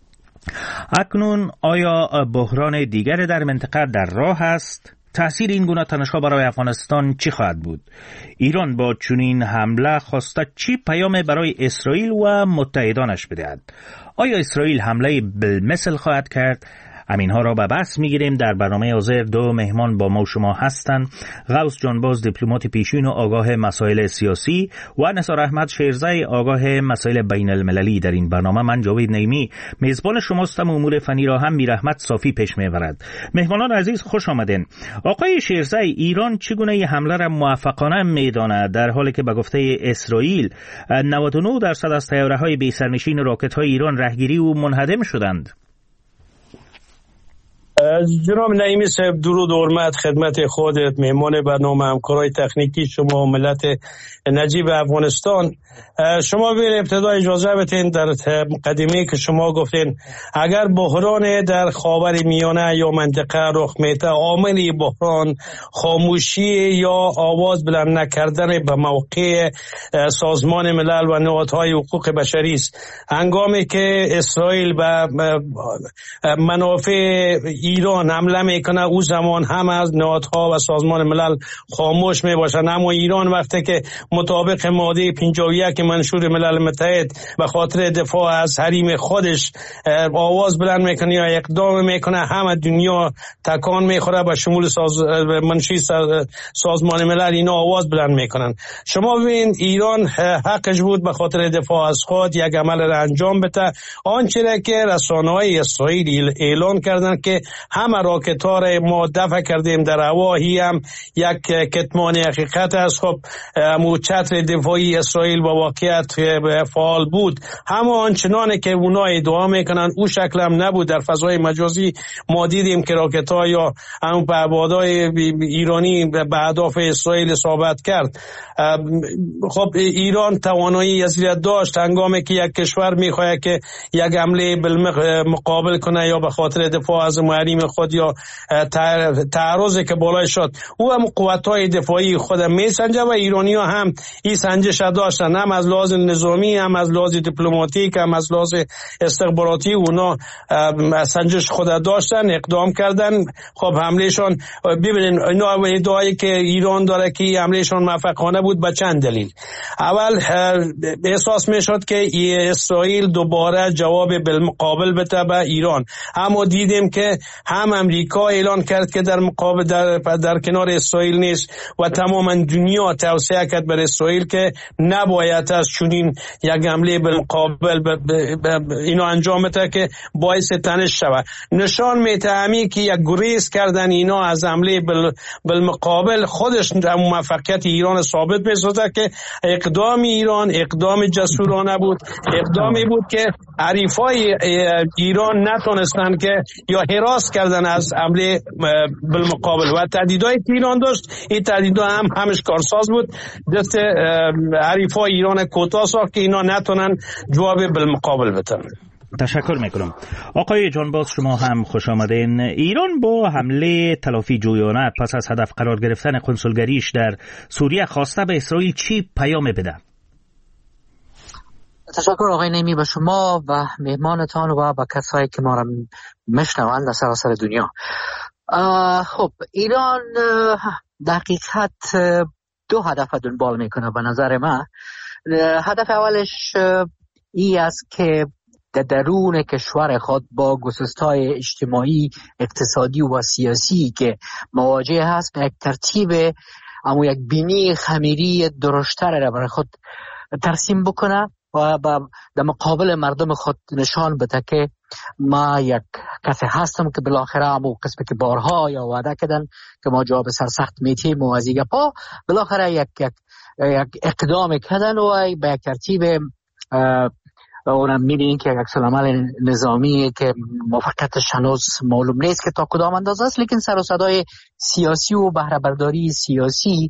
اکنون آیا بحران دیگر در منطقه در راه است؟ تأثیر این گونه تنش‌ها برای افغانستان چی خواهد بود؟ ایران با چنین حمله خواسته چی پیام برای اسرائیل و متحدانش بدهد؟ آیا اسرائیل حمله بالمثل خواهد کرد؟ همینها را به بحث میگیریم. در برنامه حاضر دو مهمان با ما و شما هستند: غوث جانباز دیپلمات پیشین و آگاه مسائل سیاسی و نثار احمد شیرزی آگاه مسائل بین المللی. در این برنامه من جاوید نعیمی میزبان شماستم. امور فنی را هم میرحمت صافی پیش میبرد. مهمانان عزیز خوش آمدین. آقای شیرزی، ایران چگونه این حمله را موفقانه میداند در حالی که به گفته اسرائیل 99% از طیاره‌های بی سرنشین راکت‌های ایران رهگیری و منهدم شدند؟ جناب نعیمی صاحب، درود و حرمت خدمت خودت، مهمان برنامه، همکارای تکنیکی شما و ملت نجیب افغانستان. شما به ابتدا اجازه بدین در مقدمه که شما گفتین اگر بحران در خاور میانه یا منطقه رخ میده، عامل بحران خاموشی یا آواز بلند نکردن به موقع سازمان ملل و نهادهای حقوق بشری است. هنگامی که اسرائیل به منافع ایران حمله میکنه او زمان هم از نهادها و سازمان ملل خاموش میباشند، اما ایران وقتی که مطابق ماده 51 منشور ملل متحد به خاطر دفاع از حریم خودش آواز بلند میکنه یا اقدام میکنه، همه دنیا تکان میخوره به شمول منشی سازمان ملل اینا آواز بلند میکنن. شما ببین ایران حقش بود به خاطر دفاع از خود یک عمل را انجام بده. آنچه که رسانه‌های اسرائیل اعلان کردند که همه راکت‌ها را ما دفع کردیم در هوا، هم یک کتمان حقیقت است. خب چتر دفاعی اسرائیل با واقعیت فعال بود، اما آنچنانه که اونا ادعا میکنن او شکل هم نبود. در فضای مجازی ما دیدیم که راکت‌ها یا هم پهپادهای ایرانی به اهداف اسرائیل اصابت کرد. خب ایران توانایی یزیدت داشت هنگامی که یک کشور میخواد که یک حمله مقابل کنه یا به خاطر دفاع از حریم خود یا تعرضی که بالای شد، او هم قوت‌های دفاعی خود میسنجه و ایرانی‌ها هم این سنجش داشتن، هم از لحاظ نظامی، هم از لحاظ دیپلماتیک، هم از لحاظ استخباراتی اونا سنجش خود داشتن، اقدام کردن. خب حملهشون ببینید اینا ادعایی که ایران داره که حملهشون موفقانه بود به چند دلیل. اول احساس میشد که اسرائیل دوباره جواب بالمقابل بده به ایران، اما دیدیم که هم امریکا اعلان کرد که در مقابل در کنار اسرائیل نیست و تماما دنیا توصیه کرد بر اسرائیل که نباید از چنین یک حمله بالمقابل اینا انجام بده که باعث تنش شود. نشان می‌دهد که یک گریز کردن اینا از حمله بالمقابل خودش موفقیت ایران ثابت می‌سازد که اقدام ایران اقدام جسورانه بود، اقدامی بود که حریفای ایران نتونستن که یا هراس کردن از حمله بالمقابل و تهدیدهای که ایران داشت. این تهدیدها هم همش کارساز بود، دست حریفای ایران کوتاه ساخت که اینا نتونن جواب بالمقابل بدن. تشکر میکنم. آقای جانباز شما هم خوش آمدین. ایران با حمله تلافی جویانه پس از هدف قرار گرفتن کنسولگریش در سوریه خواسته به اسرائیل چی پیام بده؟ تشکر آقای نیمی به شما و مهمانتان و به کسایی که ما را میشنوند در سراسر دنیا. خب ایران در حقیقت دو هدف دنبال میکنه به نظر من. هدف اولش ای است که در درون کشور خود با گسستای اجتماعی، اقتصادی و سیاسی که مواجه هست به یک ترتیب اما یک بینی خمیری درشتر را برای خود ترسیم بکنه و در مقابل مردم خود نشان بده که ما یک کسی هستم که بالاخره همون قسمی که بارها یا وعده کردن که ما جواب سرسخت میتیم و از دیگه پا بالاخره یک اقدام کردن و به یک ترتیب اونم میبینین که یک سلامل نظامی که موفقیتش هنوز معلوم نیست که تا کدام اندازه است، لیکن سر و صدای سیاسی و بهره برداری سیاسی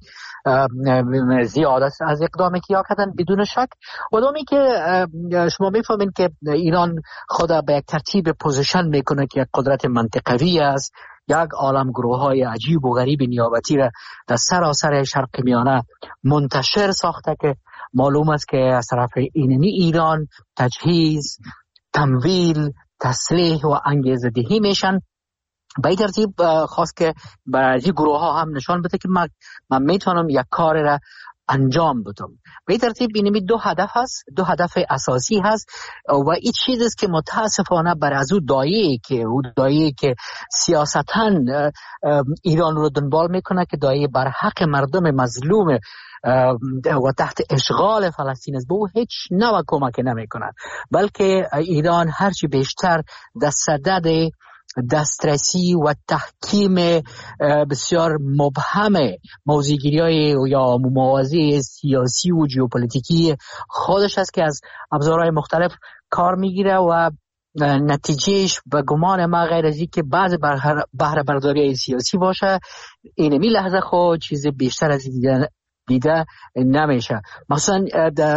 زیاد است از اقدامی که یا کردن بدون شک. و دومی که شما میفهمین که ایران خود به یک ترتیب پوزیشن میکنه که یک قدرت منطقوی است، یک عالم گروه های عجیب و غریب نیابتی را در سراسر شرق میانه منتشر ساخته که معلوم است که از طرف اینمی ایران تجهیز، تمویل، تسلیح و انگیزه دهی میشن. به این ترتیب خواست که بعضی گروه ها هم نشان بده که من میتونم یک کار را انجام بدم. به این ترتیب اینمی دو هدف هست، دو هدف اساسی هست و این چیز است که متاسفانه بر از او دایه که سیاستاً ایران رو دنبال میکنه که دایه بر حق مردم مظلوم و تحت اشغال فلسطین است، به او هیچ نوع کمک نمیکنه، بلکه ایران هرچی بیشتر در صدد دسترسی و تحکیم بسیار مبهم موضوعگیری‌های یا موازی سیاسی و ژئوپلیتیکی خودش است که از ابزارهای مختلف کار میگیره و نتیجهش به گمان ما غیر از این که بعض بهره برداری سیاسی باشه، اینمی لحظه خود چیز بیشتر از دیده نمیشه. مثلا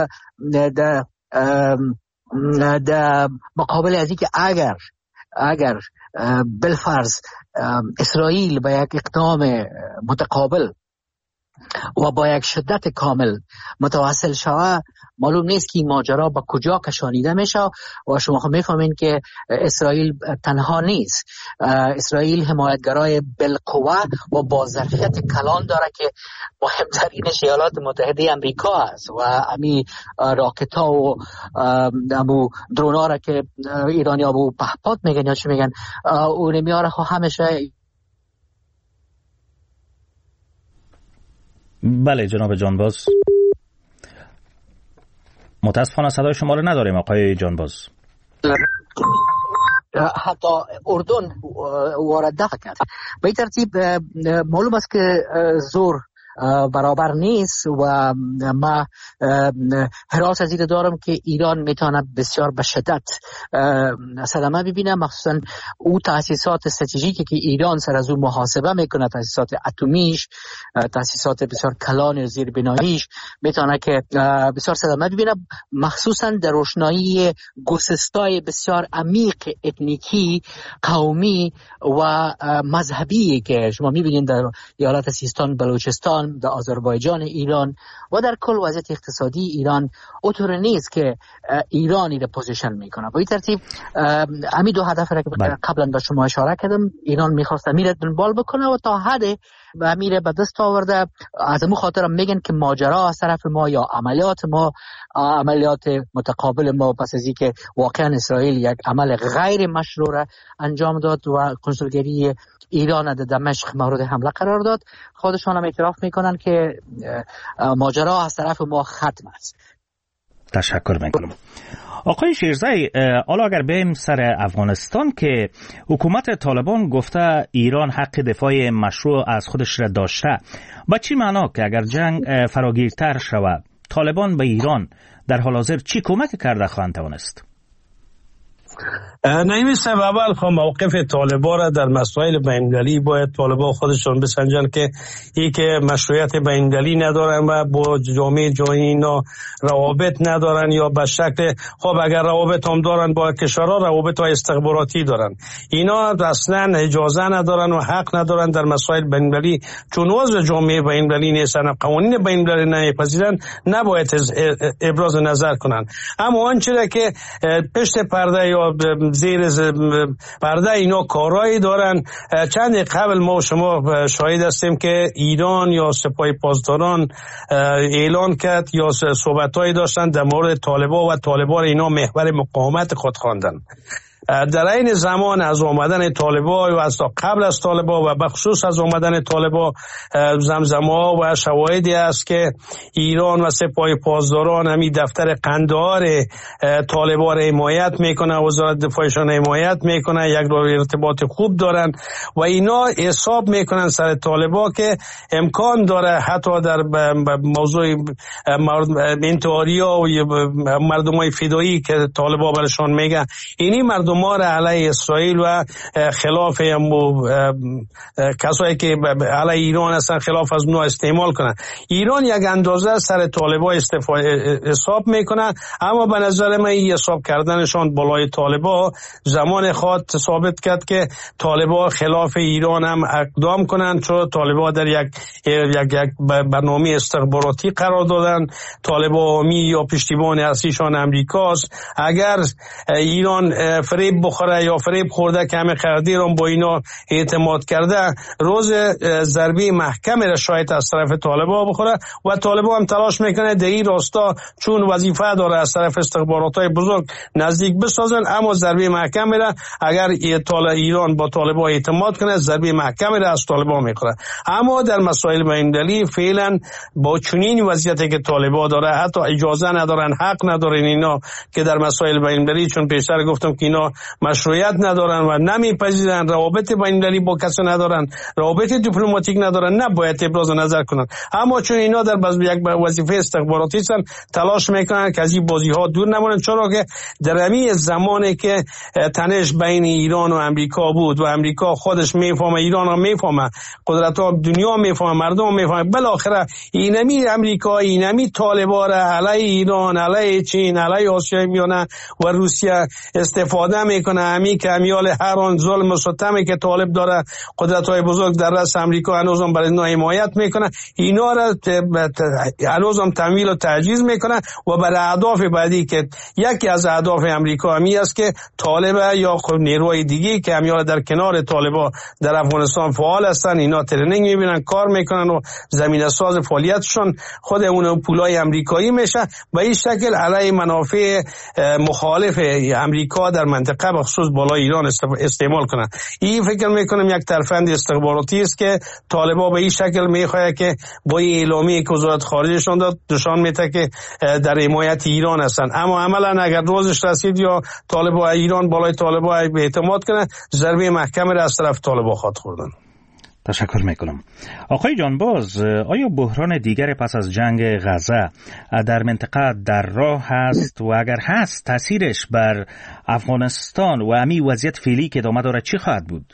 در مقابل از این که اگر بالفرض اسرائیل به یک اقدام متقابل و با یک شدت کامل متواصل شود، معلوم نیست که این ماجرا با کجا کشانیده میشه. و شما خب میفهمین که اسرائیل تنها نیست. اسرائیل حمایتگرای بالقوه و با ظرفیت کلان داره که مهمترینش ایالات متحده امریکا است و امی راکت ها و امو درون ها را که ایرانی ها به پهپاد میگن یا چی میگن اون میاره خب همیشه. بله جناب جانباز، متاسفانه صدای شما رو نداریم آقای جانباز. حتی اردن وارد دفع کرد. به این ترتیب معلوم است که زور برابر نیست و ما حراس از این دارم که ایران میتونه بسیار به شدت صدمه ببینه، مخصوصا او تاسیسات استراتژیکی که ایران سر از او محاسبه میکنه، تاسیسات اتمیش، تاسیسات بسیار کلان زیر بناییش، میتونه که بسیار صدمه ببینه، مخصوصا در روشنایی گسستای بسیار عمیق اتنیکی، قومی و مذهبی که شما میبینید در ایالات سیستان، بلوچستان، در آذربایجان ایران و در کل وضعیت اقتصادی ایران اونطور نیست که ایرانی را پوزیشن میکنه. با این ترتیب همین دو هدف را که قبلا به شما اشاره کردم ایران میخواست امیر دنبال بکنه و تا حد امیر به دست آورده. از امو خاطر میگن که ماجرا از طرف ما یا عملیات ما، عملیات متقابل ما پس از اینکه واقعا اسرائیل یک عمل غیر مشروع را انجام داد و کنسولگری ایران در دمشق مورد حمله قرار داد، خودشان هم اعتراف میکنن که ماجرا از طرف ما ختم است. تشکر میکنم. آقای شیرزی، حالا اگر بریم سر افغانستان که حکومت طالبان گفته ایران حق دفاع مشروع از خودش را داشته، با چی معنا که اگر جنگ فراگیرتر شود طالبان به ایران در حال حاضر چی کمک کرده خواهند توانست؟ نایمی صاحب، اول خواهم موقف طالبا را در مسائل بین‌المللی باید طالبا خودشون بسنجن که ای که مشروعیت بین‌المللی ندارن و با جامعه جهانی اینا روابط ندارن یا به شکل خب اگر روابط هم دارن با کشورها روابط های استخباراتی دارن، اینا اصلا اجازه ندارن و حق ندارن در مسائل بین‌المللی، چون عضو جامعه بین‌المللی نیستن، قوانین بین‌المللی نمیپذیرن، نباید ابراز نظر کنن. اما آنچه که پشت پرده یا زیر پرده اینا کارایی دارن. چند قبل ما شما شاهد هستیم که ایران یا سپاه پاسداران اعلان کرد یا صحبتایی داشتن در مورد طالبا و طالبا اینا محور مقاومت خود خواندن. در این زمان از آمدن طالبا و از قبل از طالبا و بخصوص از آمدن طالبا زمزمه‌ها و شواهدی است که ایران و سپاه پاسداران همین دفتر قندهار طالبا را حمایت میکنه، وزارت دفاعشان حمایت میکنه، یک ارتباط خوب دارن و اینا حساب میکنن سر طالبا که امکان داره حتی در موضوع انتحاریا و مردمای فدایی که طالبا برشان میگه، اینی مردم ما را علیه اسرائیل و خلاف کسایی که علیه ایران هستن خلاف از اونها استعمال کنن. ایران یک اندازه سر طالبا حساب میکنه، اما به نظر من این حساب کردنشان بالای طالبا زمان خود ثابت کرد که طالبا خلاف ایران هم اقدام کنن، چون طالبا در یک برنامه استخباراتی قرار دادن. طالبا حامی یا پشتیبان اصلیشان امریکاست. اگر ایران فریب بخوره یا فریب خورده که همه خردیر هم با اینا اعتماد کرده، روز ضربه محکمی را شاید از طرف طالبا بخوره و طالبا هم تلاش میکنه در این راستا چون وظیفه داره از طرف استخبارات‌های بزرگ نزدیک بسازن، اما ضربه محکمی را اگر ایران با طالبا اعتماد کنه ضربه محکمی را از طالبا میخوره. اما در مسائل بین‌المللی فعلا با چنین وضعیتی که طالبا داره حتی اجازه ندارن، حق ندارن اینا که در مسائل بین‌المللی، چون پیشتر گفتم که اینا مشروعیت ندارن و نمیپذیرن، روابط بین‌المللی با کسی ندارن، روابط دیپلماتیک ندارن، نباید ابراز نظر کنن. اما چون اینا در یک وظیفه استخباراتی هستن تلاش میکنن که از این بازی ها دور نمونن، چرا که در همین زمانی که تنش بین ایران و امریکا بود و امریکا خودش میفهمه، ایران هم میفهمه، قدرت ها دنیا میفهمه، مردم هم میفهمه، بالاخره اینمی امریکا اینمی طالبا را علیه ایران، علیه چین، علیه آسیای میانه و روسیه استفاده حمله میکنه، همی که همیال هر آن ظلم و ستمی که طالب داره قدرت‌های بزرگ در رأس امریکا هنوزم برای اینا حمایت میکنه، اینا را هنوزم تمویل و تعجیز میکنه و برای اهداف بعدی که یکی از اهداف امریکا همی است که طالب یا نیروهای دیگه که همیال در کنار طالبا در افغانستان فعال هستن، اینا ترنینگ میبینن، کار میکنن و زمینه ساز فعالیتشون خود اون پولای امریکایی میشه. به این شکل علیه منافع مخالف امریکا در منطقه بخصوص بالای ایران استعمال کنن. این فکر میکنم یک ترفند استخباراتی است که طالبا به این شکل میخواد که با این اعلامیه که وزارت خارجهشون داد نشان میده که در حمایت ایران هستن، اما عملا اگر روزش رسید یا طالبا ایران بالای طالبا اعتماد کنه، ضربه محکم را از طرف طالبا خواهد خوردن. تشکر میکنم. آقای جانباز، آیا بحران دیگر پس از جنگ غزه در منطقه در راه هست و اگر هست تاثیرش بر افغانستان و امی وضعیت فعلی که ادامه داره چی خواهد بود؟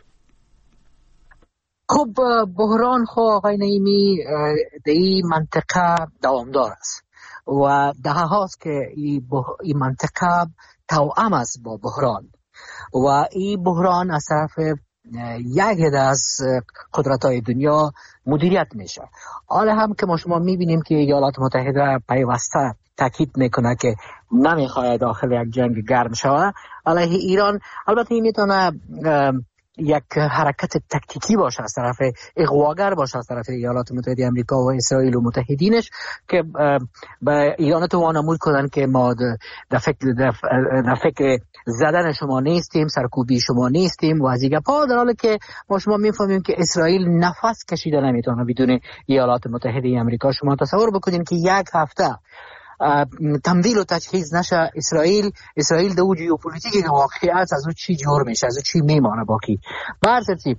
خب بحران آقای نعیمی در این منطقه دوامدار است و ده هاست که این منطقه توأم است با بحران و این بحران از طرف یک از قدرت‌های دنیا مدیریت میشه. حالا هم که ما شما میبینیم که ایالات متحده پیوسته تاکید میکنه که نمیخواد داخل یک جنگ گرم شوه علیه ایران. البته این میتونه یک حرکت تکتیکی باشه از طرف اغواگر باشه از طرف ایالات متحده آمریکا و اسرائیل و متحدینش که به ایران تو وانمود کنن که ما در فکر زدن شما نیستیم، سرکوبی شما نیستیم و از این گپا، در حالی که ما شما میفهمیم که اسرائیل نفس کشیده نمیتونه بدون ایالات متحده آمریکا. شما تصور بکنین که یک هفته تمویل و تجهیز نشه اسرائیل دو ژئوپلیتیکی که واقعیت از اون چی جور میشه، از اون چی میمانه باقی. بر ترتیب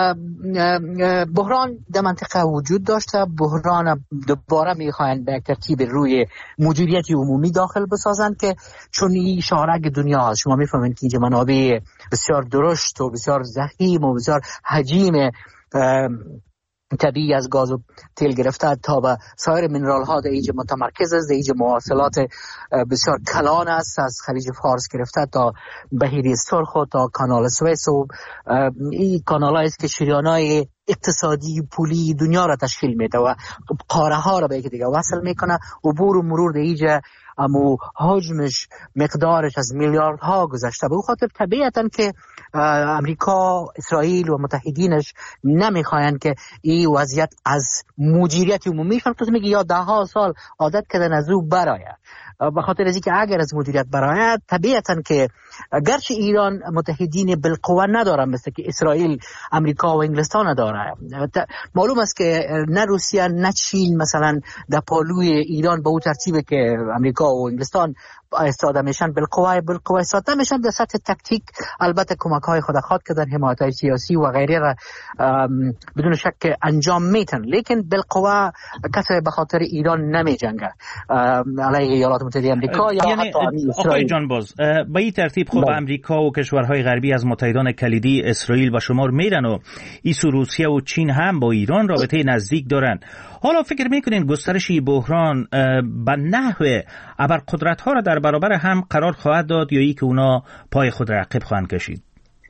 بحران در منطقه وجود داشته، بحران دوباره میخواین به ترتیب روی مدیریت عمومی داخل بسازن که چون این شارک دنیا هست. شما میفهمین که اینجا منابع بسیار درشت و بسیار ضخیم و بسیار حجیم طبیعی از گاز و تیل گرفته تا به سایر منرال ها در اینجا متمرکز است. در اینجا مواصلات بسیار کلان است، از خلیج فارس گرفته تا بحیره سرخ و تا کانال سوئیس و این کانال است که شریان‌های اقتصادی پولی دنیا را تشکیل میده و قاره ها را به یک دیگه وصل میکنه. عبور و مرور در اینجا اما حجمش مقدارش از میلیاردها گذشته. به اون خاطر طبیعتاً که امریکا، اسرائیل و متحدینش نمیخواین که این وضعیت از مدیریت عمومیشون که میگه یا 10 سال عادت کردن از او برآید. به خاطر از اینکه اگر از مدیریت برآید طبیعتاً که گرچه ایران متحدین بالقوه نداره مثل که اسرائیل، امریکا و انگلستان داره، معلوم است که نه روسیه نه چین مثلا در پالوی ایران به اون ترتیبه که امریکا و انگلستان استفاده میشن بالقوه استفاده میشن. در سطح تکتیک البته کمک های خود خواهد کردن، حمایت های سیاسی و غیره را بدون شک انجام میتن، لیکن بالقوه کسی به خاطر ایران نمیجنگه علیه ایالات متحده آمریکا یا یعنی حتی آقای جانباز به این ترتیب خب امریکا و کشورهای غربی از متحدان کلیدی اسرائیل و شمار میرن و ایسو روسیه و چین هم با ایران رابطه نزدیک دارن. حالا فکر میکنین گسترش این به نحو ابرقدرت ها را در برابر هم قرار خواهد داد یا ای که اونا پای خود را عقب خواهند کشید؟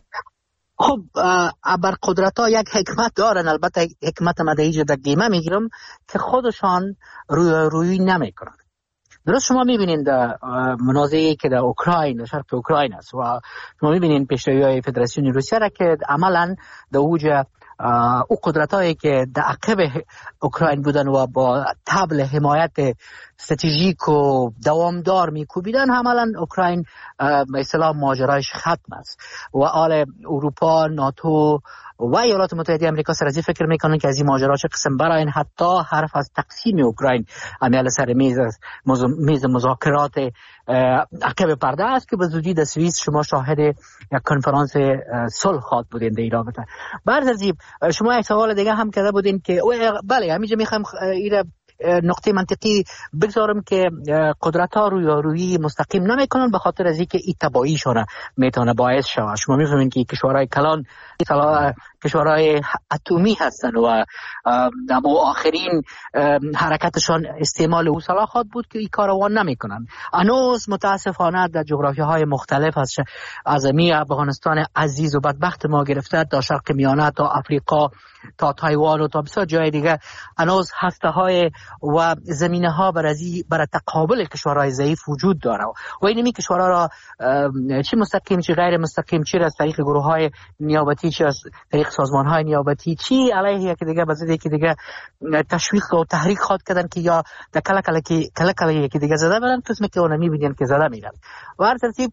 خب ابرقدرت ها یک حکمت دارن، البته حکمت مدهیج در گیمه میگیرم که خودشان روی نمیکنن. درست شما میبینین در منازعه‌ای که در اوکراین، شرق اوکراین است و شما میبینین پیشروی‌های فدراسیون روسیه را که عملاً در اوج او قدرتایی که در عقب اوکراین بودن و با طبل حمایت استراتژیک و دوامدار میکوبیدن، عملاً اوکراین به اصطلاح ماجرایش ختم است و آل اروپا، ناتو و ایالات متحده آمریکا سرازی فکر میکنن که از این ماجرا چه قسم براین. حتی حرف از تقسیم اوکراین عمل سر میز مذاکرات عقب پرده است که به زودی در سوئیس شما شاهد یک کنفرانس صلح خواهد بودین در این رابطه. برزیب شما یک سوال دیگه هم کرده بودین که بله همینجا میخوام نقطه منطقی بگذارم که قدرت ها روی مستقیم نمیکنن به خاطر از اینکه این تبعیض شونه میتونه باعث شود. شما میفهمین که کشورهای کلان کشورهای اتمی هستند و آخرین حرکتشان استعمال اوصلاحات بود که این کاروان نمیکنن. هنوز متاسفانه در جغرافیاهای مختلف از افغانستان عزیز و بدبخت ما گرفته تا شرق میانه تا افریقا تا تایوان و تا بسیار جای دیگه هنوز هسته های و زمینه ها برای تقابل کشورهای ضعیف وجود داره و این کشورها را چی مستقیم چی غیر مستقیم، چی از طریق گروه های نیابتی، چی از طریق سازمان های نیابتی، چی علیه یکی دیگه بزد یکی دیگه تشویق و تحریک خواد کردن که یا در کلکل یکی دیگه زده برن، قسمی که اونا میبینن که زده میرن. و هر ترتیب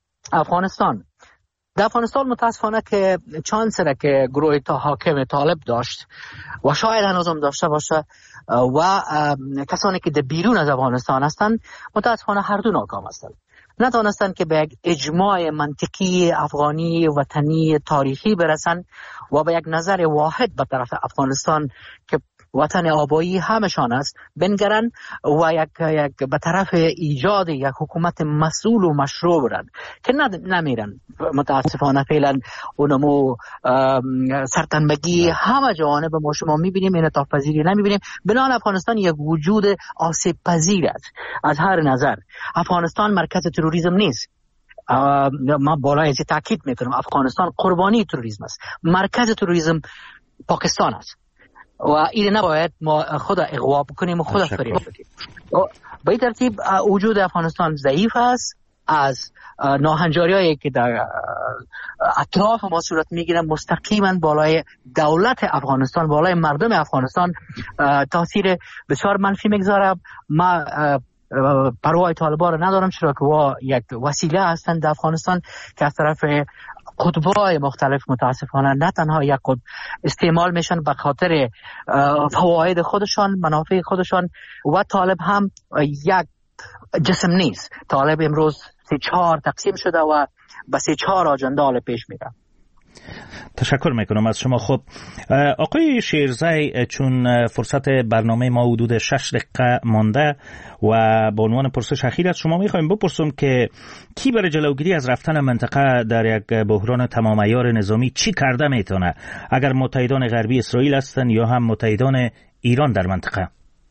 در افغانستان متاسفانه که چانس را که گروه حاکم طالب داشت و شاید هنوز هم داشته باشه و کسانی که در بیرون از افغانستان هستند متاسفانه هر دو ناکام هستند. نتوانستند که به یک اجماع منطقی افغانی وطنی تاریخی برسند و به یک نظر واحد به طرف افغانستان که وطن آبایی همشان است بنگرن و یک به طرف ایجاد یک حکومت مسئول و مشروع برن که نمیرن. متاسفانه فعلا اونمو سرتنبگی همه جوانب ما شما میبینیم، انعطاف پذیری نمیبینیم. بنابراین افغانستان یک وجود آسیب پذیر است از هر نظر. افغانستان مرکز تروریسم نیست. ما بالای از تاکید میکنم افغانستان قربانی تروریسم است. مرکز تروریسم پاکستان است و این نباید ما خود اغوا بکنیم و خود فریب بدیم. به این ترتیب وجود افغانستان ضعیف است. از ناهنجاری‌هایی که در اطراف ما صورت میگیرن مستقیما بالای دولت افغانستان، بالای مردم افغانستان تاثیر بسیار منفی میگذاره. ما پروای طالبان رو ندارم، چرا که یک وسیله هستند در افغانستان که از طرف قطب‌های مختلف متاسفانه نه تنها یک قطب استعمال میشن به خاطر فواید خودشان، منافع خودشان. و طالب هم یک جسم نیست. طالب امروز 3-4 تقسیم شده و به 3-4 آجنده حال پیش میره. تشکر میکنم از شما. خب آقای شیرزی، چون فرصت برنامه ما حدود 6 دقیقه مانده و به عنوان پرسش اخیر از شما میخوایم بپرسم که کی برای جلوگیری از رفتن منطقه در یک بحران تمام عیار نظامی چی کرده میتونه، اگر متحدان غربی اسرائیل هستن یا هم متحدان ایران در منطقه؟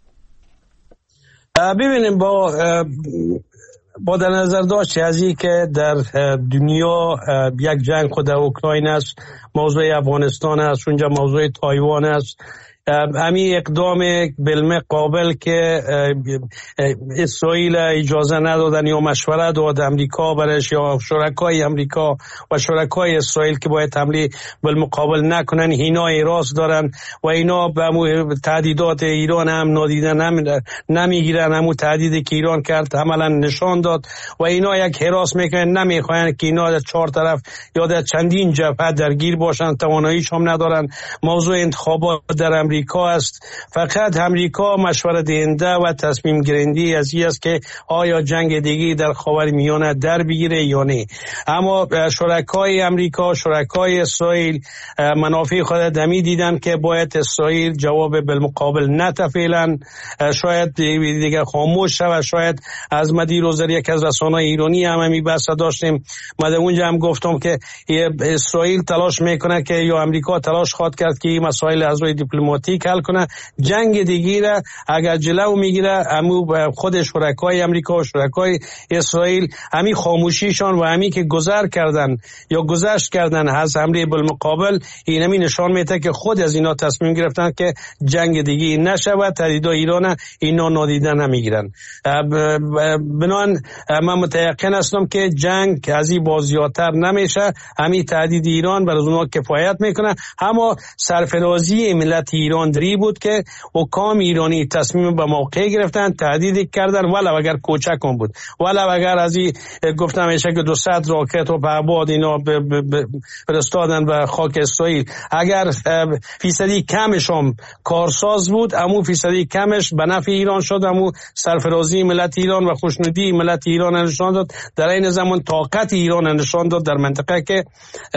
ببینیم با در نظر داشت از این که در دنیا یک جنگ خود اوکراین است، موضوع افغانستان است، اونجا موضوع تایوان است، همین اقدام بالمه قابل که اسرائیل اجازه ندادن یا مشورت داد امریکا برش یا شرکای امریکا و شرکای اسرائیل که باید حمله بالمقابل نکنن، اینا اعتراض دارن و اینا به تهدیدات ایران هم نادیده نمیگیرن. همون تهدیدی که ایران کرد عملا نشان داد و اینا یک حراس میکنن، نمیخواین که اینا در 4 طرف یا در چندین جبهه درگیر باشن، تواناییش هم ندارن. موضوع انتخابات در امریکا است، فقط امریکا مشورت دهنده و تصمیم گیرنده از این است که آیا جنگ دیگه در خاورمیانه در بگیره یا نه. اما شرکای امریکا، شرکای اسرائیل منافع خود دمی دیدن که باید اسرائیل جواب بالمقابل نده فعلا، شاید دیگه خاموش شود. شاید از مدیر وزیر یک از رسانه‌های ایرانی هم بحث داشتیم، من اونجا هم گفتم که اسرائیل تلاش میکنه که یا امریکا تلاش خواد کرد که این مسائل از روی دیپلماتیک حل کنه. جنگ دیگه را اگر جلو میگیره همو خود شرکای امریکا و شرکای اسرائیل همین خاموشیشان و همین که گذر کردن یا گذشت کردن از حمله بالمقابل، این همین نشان میده که خود از اینا تصمیم گرفتن که جنگ دیگه نشود، تهدیدات ایران اینا نادیده نمیگیرن. بنابراین من متيقن هستم که جنگ از این بازیاتر نمیشه. همین تهدید ایران برای اونها کفایت میکنه. اما سرفرازی ملت ایران دری بود که حکام ایرانی تصمیم به موقع گرفتن، تهدید کردن، ولو اگر کوچک هم بود، ولو اگر از این گفتم میشه که 200 راکت رو به بعد اینا فرستادن به خاک اسرائیل. اگر فیصدی کمش هم کارساز بود، امو فیصدی کمش به نفع ایران شد، امو سرفرازی ملت ایران و خوشنودی ملت ایران نشان داد، در این زمان طاقت ایران نشان داد در منطقه که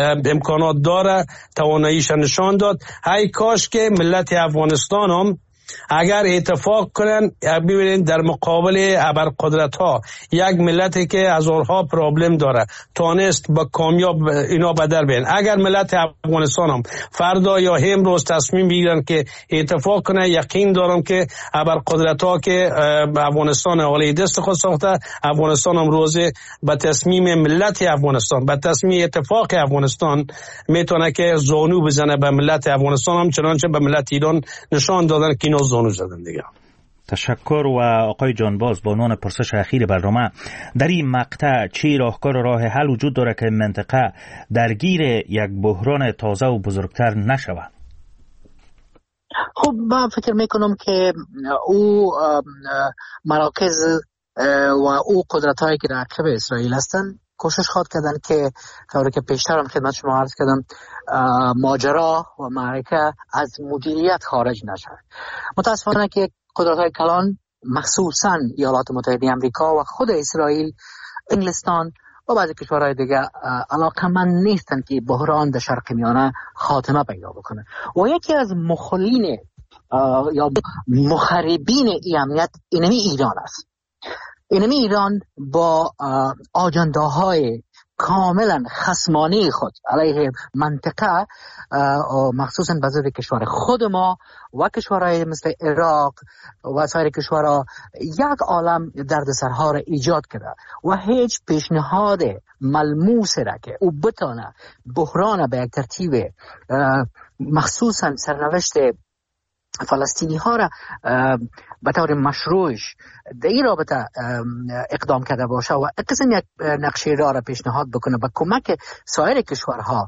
امکانات داره، تواناییش نشان داد. های کاش که ملت افغانستان هم اگر اتفاق کنن ببینید در مقابل ابرقدرت ها یک ملتی که هزارها پرابلم داره تانست با کامیاب اینا به در بیان. اگر ملت افغانستان هم فردا یا امروز تصمیم بگیرن که اتفاق کنه، یقین دارم که ابرقدرت ها که افغانستان حالی دست خود ساخته، افغانستان هم روز به تصمیم ملت افغانستان، به تصمیم اتفاق افغانستان میتونه که زانو بزنه به ملت افغانستان، هم چنانچه به ملت ایران نشان دادن که اینا زانو زدن دیگه. تشکر. و آقای جانباز، با عنوان پرسش اخیر برنامه، در این مقطع چه راهکار و راه حل وجود داره که منطقه درگیر یک بحران تازه و بزرگتر نشود؟ خب من فکر میکنم که او مراکز و او قدرت هایی که رقیب اسرائیل هستند کوشش خواهد کردن که طوری که پیشتر هم خدمت شما عرض کردم ماجرا و معرکه از مدیریت خارج نشه. متاسفانه که قدرت‌های کلان مخصوصاً ایالات متحده آمریکا و خود اسرائیل، انگلستان و بعضی کشورهای دیگه علاقه‌مند نیستند که بحران در شرق میانه خاتمه پیدا بکنه. و یکی از مخالفین یا مخربین این امنیت اینمی ایران است. اینمی ایران با آجنداهای کاملا خصمانه خود علیه منطقه، مخصوصا بعضی کشور خود ما و کشورهای مثل عراق و سایر کشورها، یک عالم دردسرها را ایجاد کرده و هیچ پیشنهاد ملموس را که او بتانه بحران به یک ترتیب مخصوصا سرنوشت فلسطینی ها را به طور مشروعش در این رابطه اقدام کرده باشه و قسم یک نقشه را پیشنهاد بکنه به کمک سایر کشورها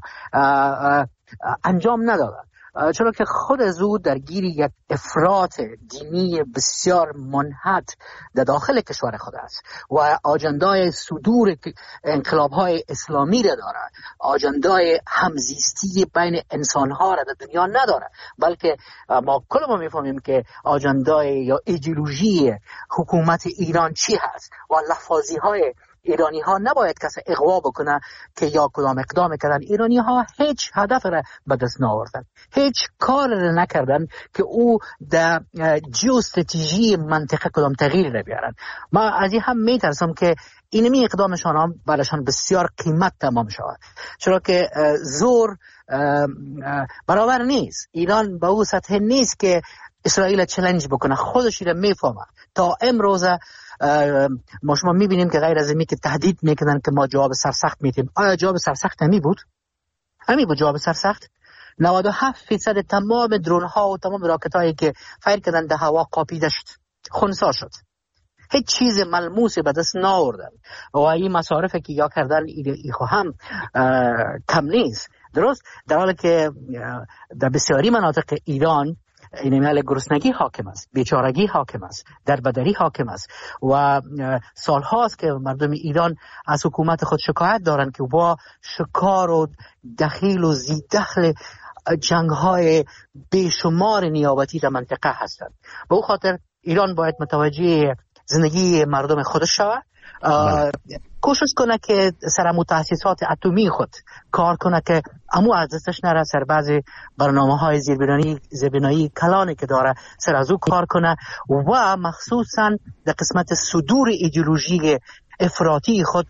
انجام نداده، چرا که خود از او درگیر یک افراط دینی بسیار منحط در داخل کشور خود است و آجندای صدور انقلاب‌های اسلامی را داره، آجندای همزیستی بین انسان‌ها را در دنیا نداره، بلکه ما کلما میفهمیم که آجندای یا ایدئولوژی حکومت ایران چی هست و لفاظی‌های ایرانی ها نباید کسی اغوا بکنه که یا کدام اقدام کردن. ایرانی ها هیچ هدف را به دست نآوردن، هیچ کار را نکردن که او در جیوستراتژی منطقه کدام تغییر را بیارن. ما از این هم میترسم که اینمی اقدامشان هم برایشان بسیار قیمت تمام شود، چرا که زور برابر نیست. ایران به او سطح نیست که اسرائیل چالش بکنه، خودش را میفهمه. تا امروز ما شما میبینیم که غیر از اینی که تهدید میکنن که ما جواب سرسخت میدیم، آیا جواب سرسخت همی بود جواب سرسخت؟ 97% تمام درون ها و تمام راکت هایی که فایر کردن در هوا قاپیده شد، خنثی شد، هیچ چیز ملموسی به دست نآوردن و این مصارفی که یا کردن ایخو هم کم نیست. درست در حالی که در بسیاری مناطق ایران این میل گرسنگی حاکم است، بیچارگی حاکم است، دربدری حاکم است و سال هاست که مردم ایران از حکومت خود شکایت دارند که با شکار و دخیل و زیدخل جنگ های بیشمار نیابتی در منطقه هستند. به او خاطر ایران باید متوجه زندگی مردم خودش شود، کوشش کنه که سر متاسسات اتمی خود کار کنه که امو از دستش نره، سر بعضی برنامه‌های زیربنایی کلانی که داره سر از او کار کنه و مخصوصا در قسمت صدور ایدئولوژی افراطی خود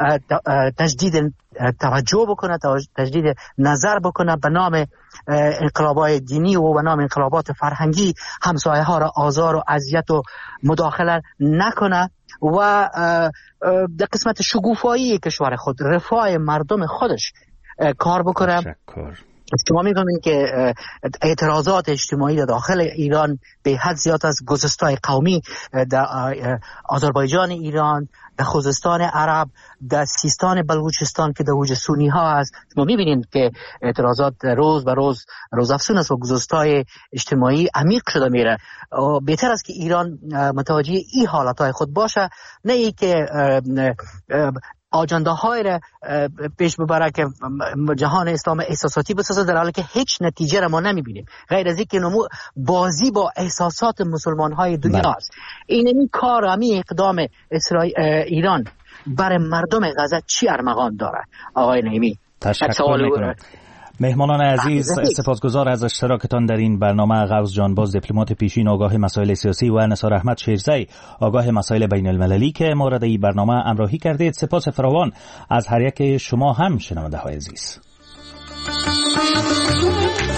تجدید توجه بکنه، تجدید نظر بکنه، به نام انقلابات دینی و به نام انقلابات فرهنگی همسایه ها را آزار و اذیت و مداخله نکنه و در قسمت شکوفایی کشور خود، رفاه مردم خودش کار بکنه. شما می‌فهمید که اعتراضات اجتماعی در داخل ایران به حد زیاد از گسستای قومی در آذربایجان ایران، در خوزستان عرب، در سیستان بلوچستان که در اوج سونی ها هست. ما می‌بینید که اعتراضات روز به روز افزون است و گسستای اجتماعی عمیق شده میره. بهتر است که ایران متوجه این حالتهای خود باشه، نه ای که آجنده های را پیش ببره که جهان اسلام احساساتی بسازه، در حالی که هیچ نتیجه را ما نمیبینیم غیر از اینکه بازی با احساسات مسلمان های دنیا است. این کار، همین اقدام ایران بر مردم غزه چی ارمغان داره؟ آقای نعیمی، تشکر میکنم. مهمانان عزیز، سپاسگزار از اشتراکتان در این برنامه. غوث جانباز، دیپلمات پیشین آگاه مسائل سیاسی، و نثار احمد شیرزی، آگاه مسائل بین المللی که مورد این برنامه همراهی کردید. سپاس فراوان از هر یک شما هم شنونده های عزیز.